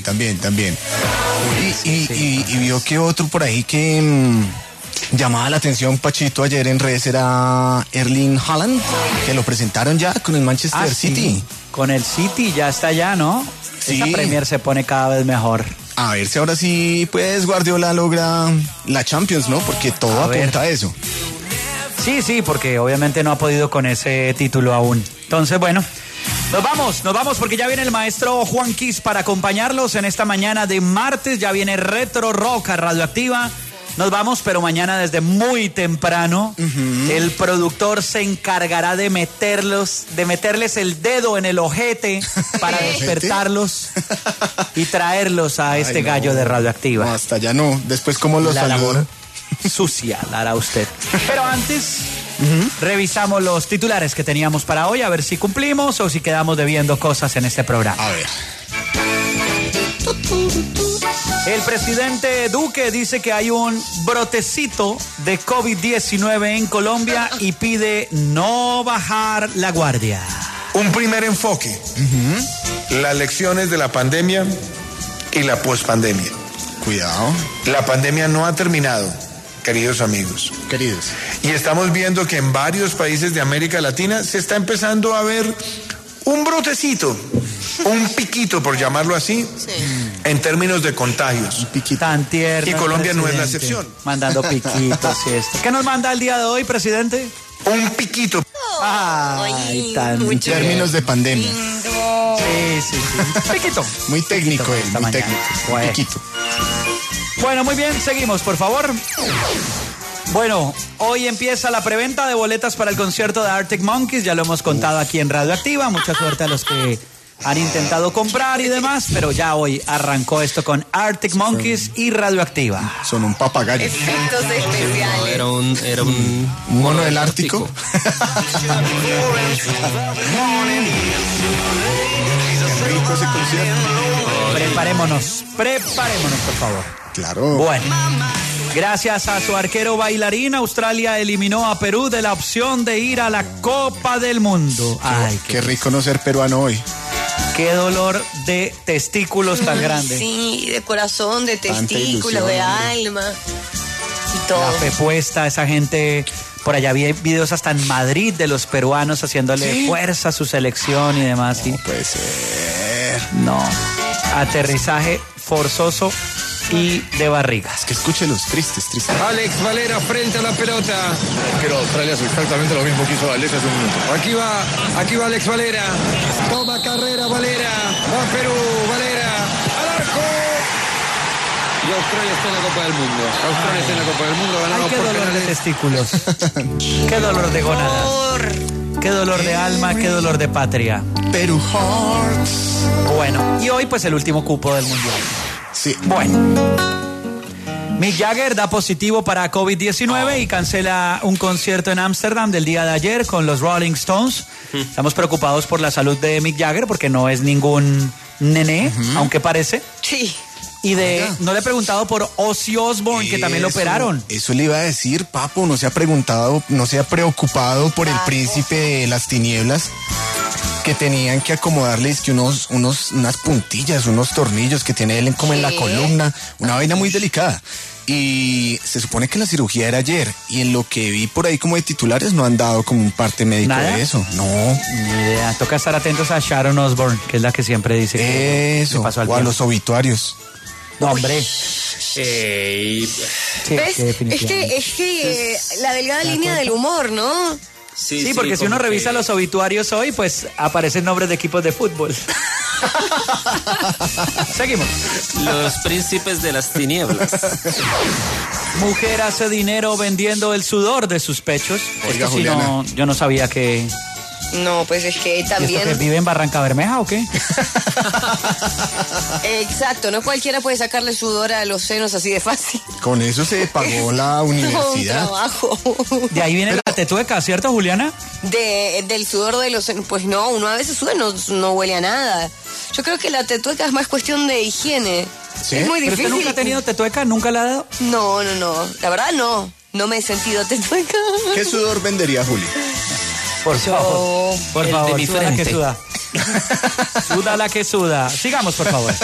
[SPEAKER 2] Y vio que otro por ahí que llamaba la atención, Pachito, ayer en redes era Erling Haaland, que lo presentaron ya con el Manchester City.
[SPEAKER 9] Sí. Con el City ya está allá, ¿no?
[SPEAKER 2] Sí.
[SPEAKER 9] Esa Premier se pone cada vez mejor.
[SPEAKER 2] A ver si ahora sí, pues, Guardiola logra la Champions, ¿no? Porque todo apunta a eso.
[SPEAKER 9] Sí, porque obviamente no ha podido con ese título aún. Entonces, bueno, nos vamos porque ya viene el maestro Juan Kiss para acompañarlos en esta mañana de martes. Ya viene Retro Rock a Radioactiva. Nos vamos, pero mañana desde muy temprano el productor se encargará de meterles el dedo en el ojete para despertarlos y traerlos a este gallo de Radioactiva.
[SPEAKER 2] No, hasta ya no. Después, ¿cómo los saludo?
[SPEAKER 9] Labor sucia la hará usted. Pero antes, revisamos los titulares que teníamos para hoy, a ver si cumplimos o si quedamos debiendo cosas en este programa.
[SPEAKER 2] A ver.
[SPEAKER 9] El presidente Duque dice que hay un brotecito de COVID-19 en Colombia y pide no bajar la guardia.
[SPEAKER 21] Un primer enfoque, las lecciones de la pandemia y la pospandemia.
[SPEAKER 2] Cuidado.
[SPEAKER 21] La pandemia no ha terminado, queridos amigos.
[SPEAKER 2] Queridos.
[SPEAKER 21] Y estamos viendo que en varios países de América Latina se está empezando a ver un brotecito, un piquito, por llamarlo así, en términos de contagios.
[SPEAKER 9] Tan tierno.
[SPEAKER 21] Y Colombia no es la excepción.
[SPEAKER 9] Mandando piquitos y esto. ¿Qué nos manda el día de hoy, presidente?
[SPEAKER 21] Un piquito.
[SPEAKER 9] Ay, tan
[SPEAKER 2] en términos de pandemia.
[SPEAKER 9] Sí. Piquito.
[SPEAKER 2] Muy técnico él, muy técnico.
[SPEAKER 9] Bueno.
[SPEAKER 2] Piquito.
[SPEAKER 9] Bueno, muy bien, seguimos, por favor. Bueno, hoy empieza la preventa de boletas para el concierto de Arctic Monkeys, ya lo hemos contado aquí en Radioactiva. Mucha suerte a los que han intentado comprar y demás, pero ya hoy arrancó esto con Arctic Monkeys y Radioactiva.
[SPEAKER 2] Son un papagayo.
[SPEAKER 10] Efectos especiales.
[SPEAKER 11] Era un
[SPEAKER 2] mono del Ártico. Qué rico ese concierto.
[SPEAKER 9] Preparémonos, por favor.
[SPEAKER 2] Claro.
[SPEAKER 9] Bueno, gracias a su arquero bailarín, Australia eliminó a Perú de la opción de ir a la Copa del Mundo. Ay,
[SPEAKER 2] qué rico no ser peruano hoy.
[SPEAKER 9] Qué dolor de testículos tan grande.
[SPEAKER 10] Sí, de corazón, de testículos, de alma y todo.
[SPEAKER 9] La fe puesta, esa gente. Por allá vi videos hasta en Madrid de los peruanos haciéndole fuerza a su selección y demás.
[SPEAKER 2] No puede ser.
[SPEAKER 9] No. Aterrizaje forzoso y de barrigas.
[SPEAKER 2] Que escúchelos, tristes.
[SPEAKER 1] Alex Valera frente a la pelota.
[SPEAKER 14] Pero Australia hace exactamente lo mismo que hizo Alex hace un minuto.
[SPEAKER 1] Aquí va Alex Valera. Toma carrera Valera. Va Perú, Valera. Al arco. Y Australia está en la Copa del Mundo. Australia está en la Copa del Mundo. Ganado
[SPEAKER 9] Ay, qué
[SPEAKER 1] por
[SPEAKER 9] dolor de
[SPEAKER 1] penales.
[SPEAKER 9] testículos. Qué dolor de gónadas. Qué dolor de alma, qué dolor de patria.
[SPEAKER 2] Perú Hearts.
[SPEAKER 9] Bueno, y hoy pues el último cupo del Mundial.
[SPEAKER 2] Sí.
[SPEAKER 9] Bueno. Mick Jagger da positivo para COVID-19 y cancela un concierto en Ámsterdam del día de ayer con los Rolling Stones. Estamos preocupados por la salud de Mick Jagger porque no es ningún nené, aunque parece.
[SPEAKER 10] Sí.
[SPEAKER 9] Y no le he preguntado por Ozzy Osbourne, que también lo operaron.
[SPEAKER 2] Eso le iba a decir, Papo, no se ha preocupado por el príncipe de las tinieblas, que tenían que acomodarles que unas puntillas, unos tornillos que tiene él como en la columna, una vaina muy delicada. Y se supone que la cirugía era ayer, y en lo que vi por ahí como de titulares no han dado como un parte médico de eso. No.
[SPEAKER 9] Ni idea. Toca estar atentos a Sharon Osbourne, que es la que siempre dice que
[SPEAKER 2] eso,
[SPEAKER 9] pasó al
[SPEAKER 2] o a los obituarios.
[SPEAKER 9] No, hombre.
[SPEAKER 10] ¿Ves? Es que la delgada línea del humor, ¿no?
[SPEAKER 9] Sí, porque si uno revisa los obituarios hoy, pues aparecen nombres de equipos de fútbol. Seguimos.
[SPEAKER 11] Los príncipes de las tinieblas.
[SPEAKER 9] Mujer hace dinero vendiendo el sudor de sus pechos.
[SPEAKER 2] Oiga,
[SPEAKER 9] Esto sí
[SPEAKER 2] Juliana.
[SPEAKER 9] yo no sabía que...
[SPEAKER 10] No, pues es que también...
[SPEAKER 9] ¿Y esto que vive en Barranca Bermeja o qué?
[SPEAKER 10] Exacto, no cualquiera puede sacarle sudor a los senos así de fácil.
[SPEAKER 2] Con eso se pagó la universidad.
[SPEAKER 10] Un trabajo.
[SPEAKER 9] De ahí viene la tetueca, ¿cierto, Juliana?
[SPEAKER 10] Del sudor de los senos, pues no, uno a veces suda, no huele a nada. Yo creo que la tetueca es más cuestión de higiene.
[SPEAKER 2] ¿Sí?
[SPEAKER 10] Es muy
[SPEAKER 9] ¿Pero
[SPEAKER 10] difícil.
[SPEAKER 9] usted nunca ha tenido tetueca? ¿Nunca la ha dado?
[SPEAKER 10] No. La verdad no. No me he sentido tetueca.
[SPEAKER 2] ¿Qué sudor vendería, Juli?
[SPEAKER 9] Por favor,
[SPEAKER 11] de mi
[SPEAKER 9] suda la que
[SPEAKER 11] frente.
[SPEAKER 9] suda. Suda la que suda. Sigamos, por favor.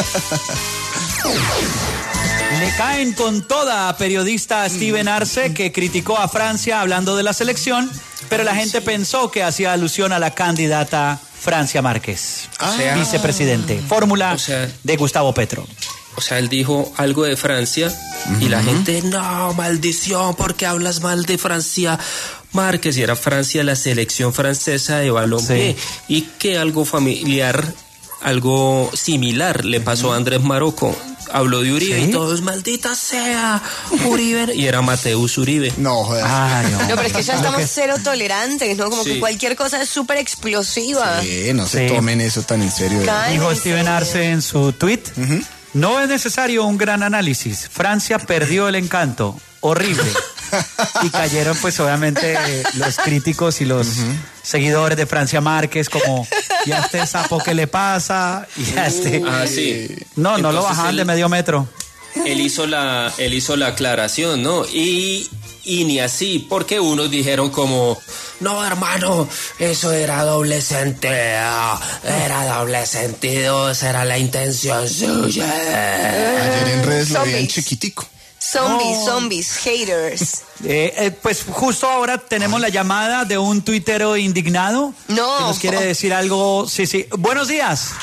[SPEAKER 9] Le caen con toda a periodista Steven Arce, que criticó a Francia hablando de la selección, pero la gente pensó que hacía alusión a la candidata Francia Márquez, vicepresidente, fórmula de Gustavo Petro.
[SPEAKER 11] O sea, él dijo algo de Francia y la gente, no, maldición, ¿por qué hablas mal de Francia Márquez? Y era Francia, la selección francesa de balompié. Y que algo familiar, algo similar le pasó a Andrés Marocco. Habló de Uribe y todos, maldita sea, Uribe. Y era Mateus Uribe.
[SPEAKER 2] No, joder.
[SPEAKER 10] No, pero es que ya estamos cero tolerantes, ¿no? Como que cualquier cosa es súper explosiva.
[SPEAKER 2] Sí, no se tomen eso tan en serio.
[SPEAKER 9] Dijo Steven Arce en su tweet, no es necesario un gran análisis. Francia perdió el encanto. Horrible. Y cayeron pues obviamente los críticos y los seguidores de Francia Márquez como, ¿y a este sapo qué le pasa? Y a este... No
[SPEAKER 11] Entonces
[SPEAKER 9] lo bajaban de medio metro.
[SPEAKER 11] Él hizo la aclaración, ¿no? Y ni así, porque unos dijeron como, no, hermano, eso era doble sentido, esa era la intención suya.
[SPEAKER 2] Ayer en redes lo veían chiquitico.
[SPEAKER 10] Zombies, haters.
[SPEAKER 9] Pues justo ahora tenemos la llamada de un tuitero indignado.
[SPEAKER 10] No.
[SPEAKER 9] Que nos quiere decir algo. Sí. Buenos días.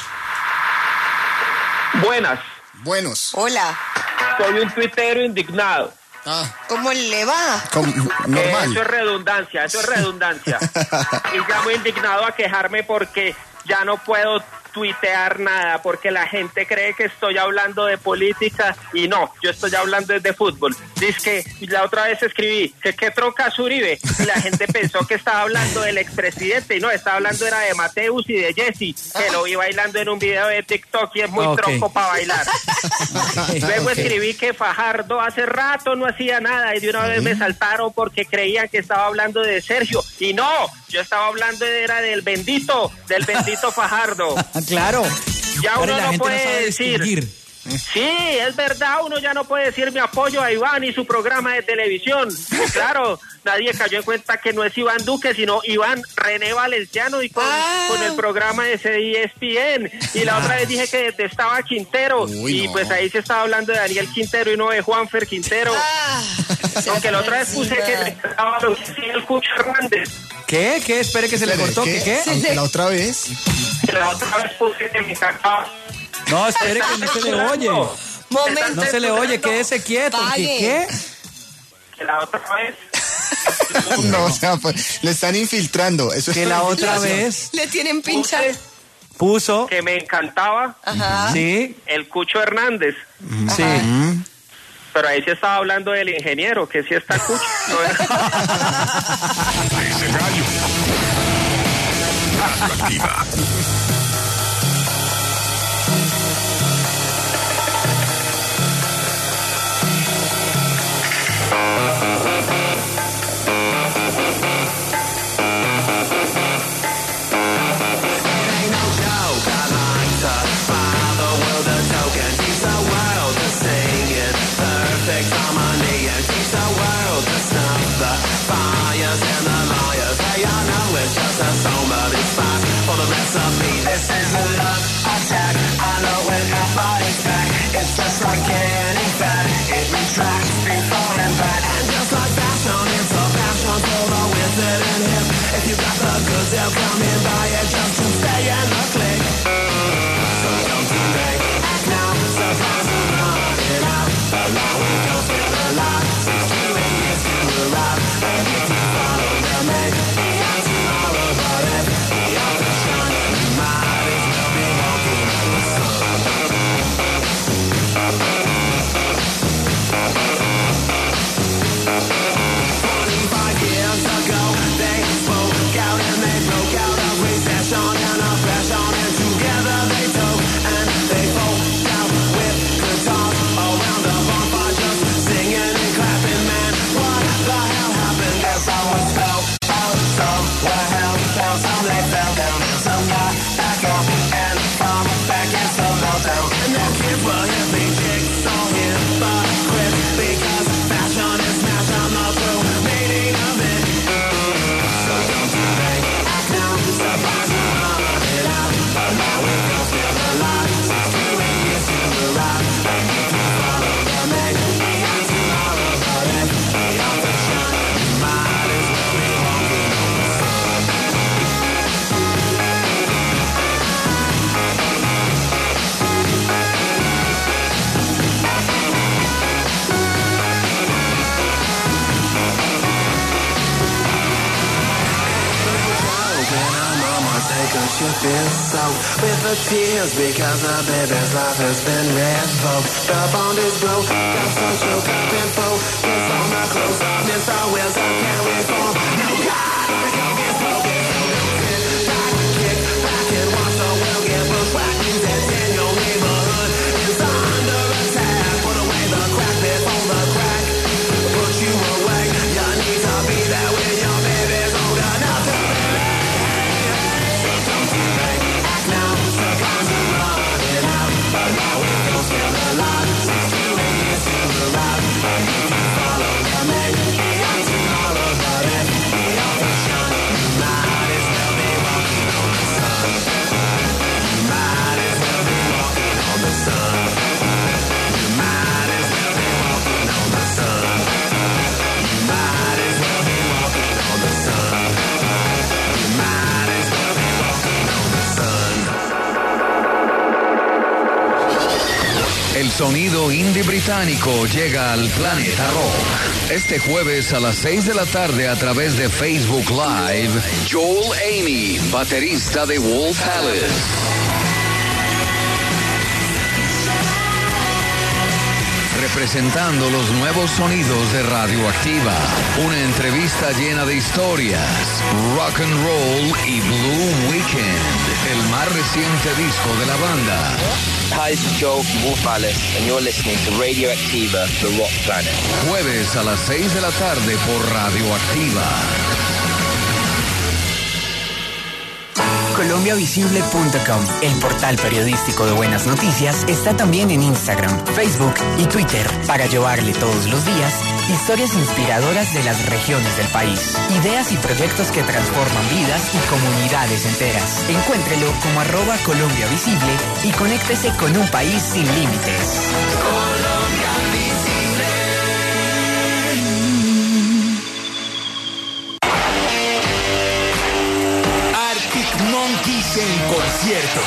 [SPEAKER 2] Buenos.
[SPEAKER 10] Hola.
[SPEAKER 22] Soy un tuitero indignado.
[SPEAKER 10] ¿Cómo le va?
[SPEAKER 2] Normal.
[SPEAKER 22] Eso es redundancia. Y llamo indignado a quejarme porque ya no puedo tuitear nada porque la gente cree que estoy hablando de política y no, yo estoy hablando de fútbol. Dice que la otra vez escribí que qué trocas Uribe y la gente pensó que estaba hablando del expresidente y no, estaba hablando era de Mateus y de Jesse, que lo vi bailando en un video de TikTok y es muy tronco para bailar. Luego escribí que Fajardo hace rato no hacía nada y de una vez me saltaron porque creían que estaba hablando de Sergio y no, yo estaba hablando era del bendito Fajardo.
[SPEAKER 9] Claro.
[SPEAKER 22] Ya
[SPEAKER 9] Pero
[SPEAKER 22] uno
[SPEAKER 9] la
[SPEAKER 22] no
[SPEAKER 9] gente
[SPEAKER 22] puede
[SPEAKER 9] sabe
[SPEAKER 22] decir.
[SPEAKER 9] distinguir.
[SPEAKER 22] Sí, es verdad, uno ya no puede decir mi apoyo a Iván y su programa de televisión. Claro, nadie cayó en cuenta que no es Iván Duque, sino Iván René Valenciano y con el programa de ESPN. Y la otra vez dije que detestaba a Quintero. Pues ahí se estaba hablando de Daniel Quintero y no de Juanfer Quintero. Aunque la otra vez puse que me encantaba lo que hacía el Cucho Hernández.
[SPEAKER 9] ¿Qué? Espere que se le cortó. ¿Qué?
[SPEAKER 2] Aunque la otra vez.
[SPEAKER 22] La otra vez puse que me encantaba.
[SPEAKER 9] No, espere que no se le oye.
[SPEAKER 10] Momento.
[SPEAKER 9] No se le oye, quédese quieto. ¿Qué?
[SPEAKER 22] Que la otra vez.
[SPEAKER 2] No, o sea, pues, le están infiltrando. Eso
[SPEAKER 9] Que
[SPEAKER 2] es
[SPEAKER 9] la otra
[SPEAKER 2] infiltración.
[SPEAKER 9] vez
[SPEAKER 10] Le tienen pincha.
[SPEAKER 9] puso.
[SPEAKER 22] Que me encantaba.
[SPEAKER 10] Ajá.
[SPEAKER 9] Sí.
[SPEAKER 22] El Cucho Hernández.
[SPEAKER 9] Sí.
[SPEAKER 22] Pero ahí sí estaba hablando del ingeniero, que sí está Cucho. No es...
[SPEAKER 4] Ese gallo. Activa.
[SPEAKER 6] You feel so with the tears because the baby's life has been revoked. The bond is broke, got social cup and folk. Kiss on the close up, Mr. Wilson can't reform. No God, the coke is broken, so don't sit back, kick back and watch the world get bushwhacked. News that's in your neighborhood is under attack. Put away the crack before the crack put you away. You need to be there when your baby's old enough to be.
[SPEAKER 7] El sonido indie británico llega al planeta rock. Este jueves a las 6 de la tarde a través de Facebook Live, Joel Amy, baterista de Wolf Alice. Representando los nuevos sonidos de Radioactiva. Una entrevista llena de historias, rock and roll y Blue Weekend, el más reciente disco de la banda.
[SPEAKER 3] Hi, this is Joe from Wolf Alice, and you're listening to Radioactiva, The Rock Planet.
[SPEAKER 7] Jueves a las 6 de la tarde por Radioactiva.
[SPEAKER 8] colombiavisible.com, el portal periodístico de buenas noticias, está también en Instagram, Facebook y Twitter para llevarle todos los días historias inspiradoras de las regiones del país, ideas y proyectos que transforman vidas y comunidades enteras. Encuéntrelo como @colombiavisible y conéctese con un país sin límites.
[SPEAKER 6] Colombia Visible.
[SPEAKER 23] Arctic Monkeys en concierto.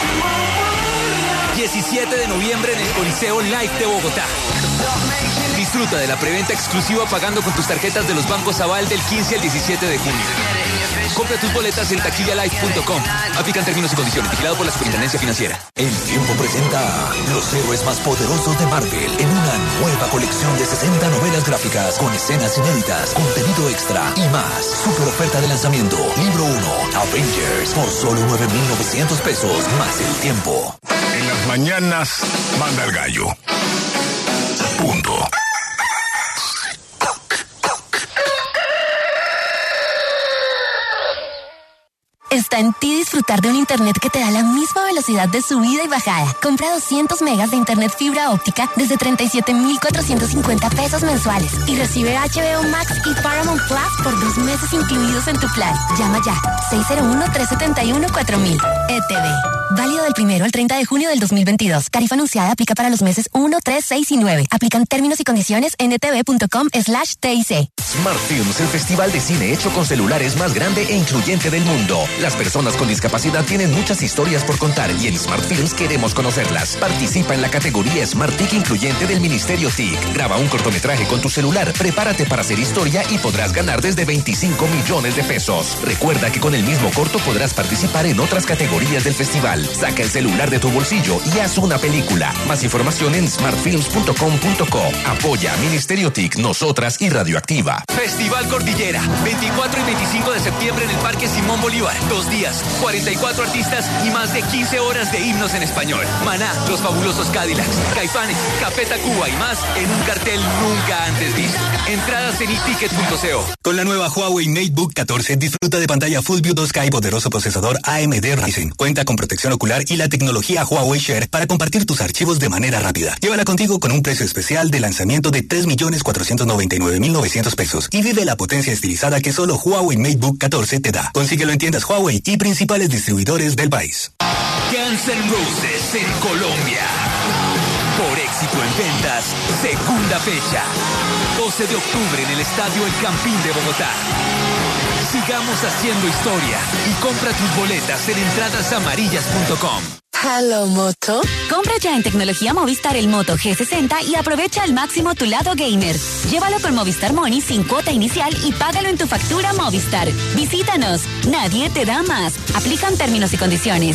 [SPEAKER 23] 17 de noviembre en el Coliseo Live de Bogotá. Disfruta de la preventa exclusiva pagando con tus tarjetas de los bancos Aval del 15 al 17 de junio. Compra tus boletas en taquillalive.com. Aplican términos y condiciones. Vigilado por la Superintendencia Financiera.
[SPEAKER 24] El tiempo presenta a los héroes más poderosos de Marvel en una nueva colección de 60 novelas gráficas con escenas inéditas, contenido extra y más. Super oferta de lanzamiento. Libro 1, Avengers, por solo 9,900 pesos más el tiempo.
[SPEAKER 4] En las mañanas, manda el gallo. Punto.
[SPEAKER 25] Está en ti disfrutar de un internet que te da la misma velocidad de subida y bajada. Compra 200 megas de internet fibra óptica desde 37,450 pesos mensuales y recibe HBO Max y Paramount Plus por 2 meses incluidos en tu plan. Llama ya 601-371-4000. ETV. Válido del 1 al 30 de junio del 2022. Tarifa anunciada aplica para los meses 1, 3, 6 y 9. Aplican términos y condiciones en etv.com/TIC.
[SPEAKER 26] Smart Films, el festival de cine hecho con celulares más grande e incluyente del mundo. Las personas con discapacidad tienen muchas historias por contar y en Smart Films queremos conocerlas. Participa en la categoría Smart TIC incluyente del Ministerio TIC. Graba un cortometraje con tu celular, prepárate para hacer historia y podrás ganar desde 25 millones de pesos. Recuerda que con el mismo corto podrás participar en otras categorías del festival. Saca el celular de tu bolsillo y haz una película. Más información en smartfilms.com.co. Apoya Ministerio TIC, nosotras y Radioactiva.
[SPEAKER 23] Festival Cordillera, 24 y 25 de septiembre en el Parque Simón Bolívar. 2 días, 44 artistas y más de 15 horas de himnos en español. Maná, Los Fabulosos Cadillacs, Caifanes, Café Tacuba y más en un cartel nunca antes visto. Entradas en iticket.co.
[SPEAKER 27] Con la nueva Huawei MateBook 14 disfruta de pantalla Full View 2K y poderoso procesador AMD Ryzen. Cuenta con protección ocular y la tecnología Huawei Share para compartir tus archivos de manera rápida. Llévala contigo con un precio especial de lanzamiento de 3,499,900 pesos y vive la potencia estilizada que solo Huawei MateBook 14 te da. Consíguelo en tiendas Huawei y principales distribuidores del país.
[SPEAKER 23] Guns N' Roses en Colombia. Por éxito en ventas, segunda fecha. 12 de octubre en el Estadio El Campín de Bogotá. Sigamos haciendo historia y compra tus boletas en entradasamarillas.com.
[SPEAKER 25] Hello, Moto.
[SPEAKER 5] Compra ya en Tecnología Movistar el Moto G60 y aprovecha al máximo tu lado gamer. Llévalo con Movistar Money sin cuota inicial y págalo en tu factura Movistar. Visítanos. Nadie te da más. Aplican términos y condiciones.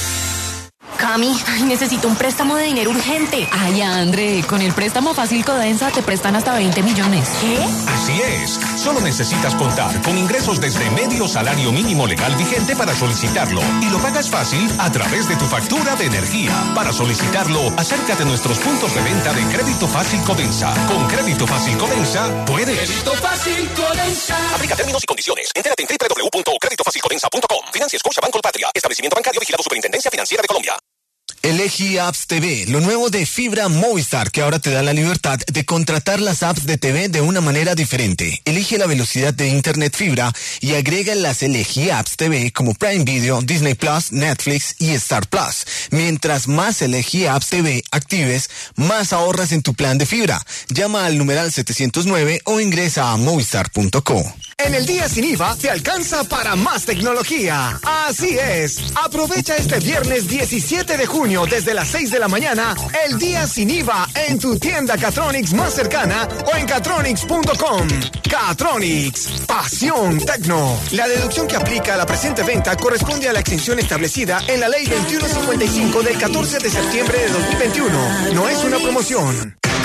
[SPEAKER 10] Cami, necesito un préstamo de dinero urgente.
[SPEAKER 5] Ay, André, con el préstamo Fácil Codensa te prestan hasta 20 millones.
[SPEAKER 10] ¿Qué?
[SPEAKER 28] Así es. Solo necesitas contar con ingresos desde medio salario mínimo legal vigente para solicitarlo. Y lo pagas fácil a través de tu factura de energía. Para solicitarlo, acércate a nuestros puntos de venta de Crédito Fácil Codensa. Con Crédito Fácil Codensa, puedes.
[SPEAKER 6] Crédito Fácil Codensa.
[SPEAKER 28] Aplica términos y condiciones. Entérate en www.creditofacilcodensa.com. Financia Scotiabank Colpatria. Establecimiento bancario vigilado Superintendencia Financiera de Colombia.
[SPEAKER 2] Elegí Apps TV, lo nuevo de Fibra Movistar, que ahora te da la libertad de contratar las apps de TV de una manera diferente. Elige la velocidad de Internet Fibra y agrega las Elegí Apps TV como Prime Video, Disney Plus, Netflix y Star Plus. Mientras más Elegí Apps TV actives, más ahorras en tu plan de fibra. Llama al numeral 709 o ingresa a movistar.co.
[SPEAKER 29] En el día sin IVA te alcanza para más tecnología. Así es. Aprovecha este viernes 17 de junio desde las 6 de la mañana el día sin IVA en tu tienda Catronics más cercana o en catronics.com. Catronics, pasión tecno. La deducción que aplica a la presente venta corresponde a la exención establecida en la Ley 2155 del 14 de septiembre de 2021. No es una promoción.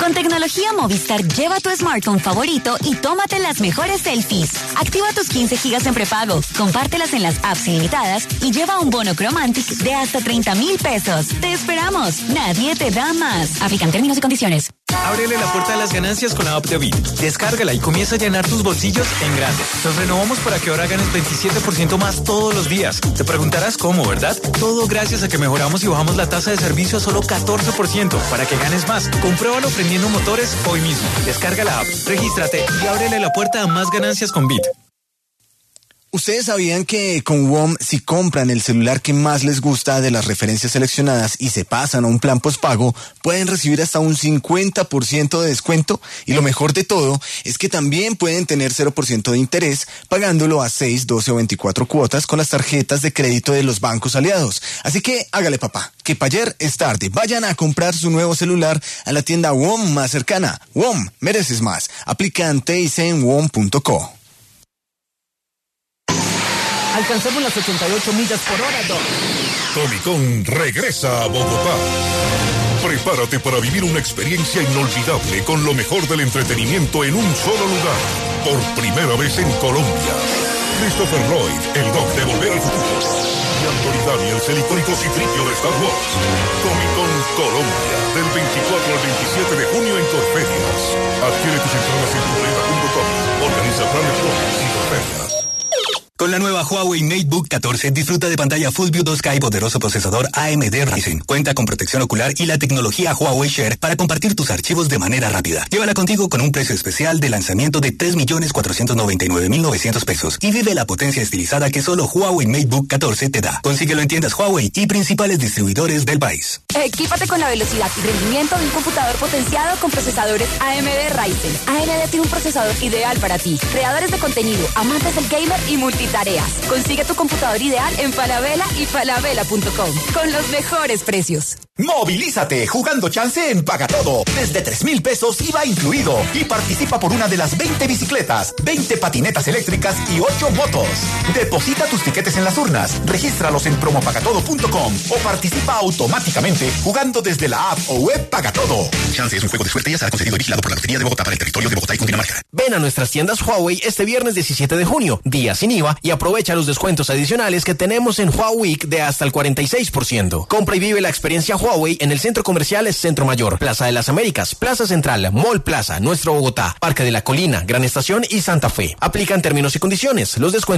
[SPEAKER 25] Con tecnología Movistar, lleva tu smartphone favorito y tómate las mejores selfies. Activa tus 15 gigas en prepago, compártelas en las apps ilimitadas y lleva un bono Chromantic de hasta 30,000 pesos. ¡Te esperamos! Nadie te da más. Aplican términos y condiciones.
[SPEAKER 27] Ábrele la puerta de las ganancias con la app de Bit. Descárgala y comienza a llenar tus bolsillos en grande. Nos renovamos para que ahora ganes 27% más todos los días. Te preguntarás cómo, ¿verdad? Todo gracias a que mejoramos y bajamos la tasa de servicio a solo 14% para que ganes más. Compruébalo prendiendo motores hoy mismo. Descarga la app, regístrate y ábrele la puerta a más ganancias con Bit.
[SPEAKER 2] ¿Ustedes sabían que con WOM, si compran el celular que más les gusta de las referencias seleccionadas y se pasan a un plan postpago, pueden recibir hasta un 50% de descuento? Y lo mejor de todo es que también pueden tener 0% de interés pagándolo a 6, 12 o 24 cuotas con las tarjetas de crédito de los bancos aliados. Así que hágale, papá, que pa' ayer es tarde. Vayan a comprar su nuevo celular a la tienda WOM más cercana. WOM, mereces más. Aplica en TIC en WOM.co.
[SPEAKER 12] Alcanzamos las 88 millas por hora, Doc.
[SPEAKER 4] Tony Khan regresa a Bogotá. Prepárate para vivir una experiencia inolvidable con lo mejor del entretenimiento en un solo lugar. Por primera vez en Colombia. Christopher Lloyd, el Doc de Volver al Futuro. Y Anthony Daniels, el icónico Citripio de Star Wars. Comic Con Colombia, del 24 al 27 de junio en Corferias. Adquiere tus entradas en tuprenda.com. Organiza Planet Comics y Corferias.
[SPEAKER 27] Con la nueva Huawei MateBook 14 disfruta de pantalla Full View 2K y poderoso procesador AMD Ryzen. Cuenta con protección ocular y la tecnología Huawei Share para compartir tus archivos de manera rápida. Llévala contigo con un precio especial de lanzamiento de 3.499.900 pesos y vive la potencia estilizada que solo Huawei MateBook 14 te da. Consíguelo en tiendas Huawei y principales distribuidores del país.
[SPEAKER 5] Equípate con la velocidad y rendimiento de un computador potenciado con procesadores AMD Ryzen. AMD tiene un procesador ideal para ti. Creadores de contenido, amantes del gamer y multitareas. Consigue tu computador ideal en Falabella y falabella.com con los mejores precios.
[SPEAKER 13] Movilízate jugando chance en Paga Todo. Desde 3,000 pesos IVA incluido. Y participa por una de las 20 bicicletas, 20 patinetas eléctricas y 8 motos. Deposita tus tiquetes en las urnas, regístralos en promopagatodo.com o participa automáticamente jugando desde la app o web Paga Todo.
[SPEAKER 15] Chance es un juego de suerte y será concedido y vigilado por la Lotería de Bogotá para el territorio de Bogotá y Cundinamarca.
[SPEAKER 13] Ven a nuestras tiendas Huawei este viernes 17 de junio, día sin IVA, y aprovecha los descuentos adicionales que tenemos en Huawei de hasta el 46%. Compra y vive la experiencia Huawei en el Centro Comercial Centro Mayor, Plaza de las Américas, Plaza Central, Mall Plaza, Nuestro Bogotá, Parque de la Colina, Gran Estación y Santa Fe. Aplican términos y condiciones. Los descuentos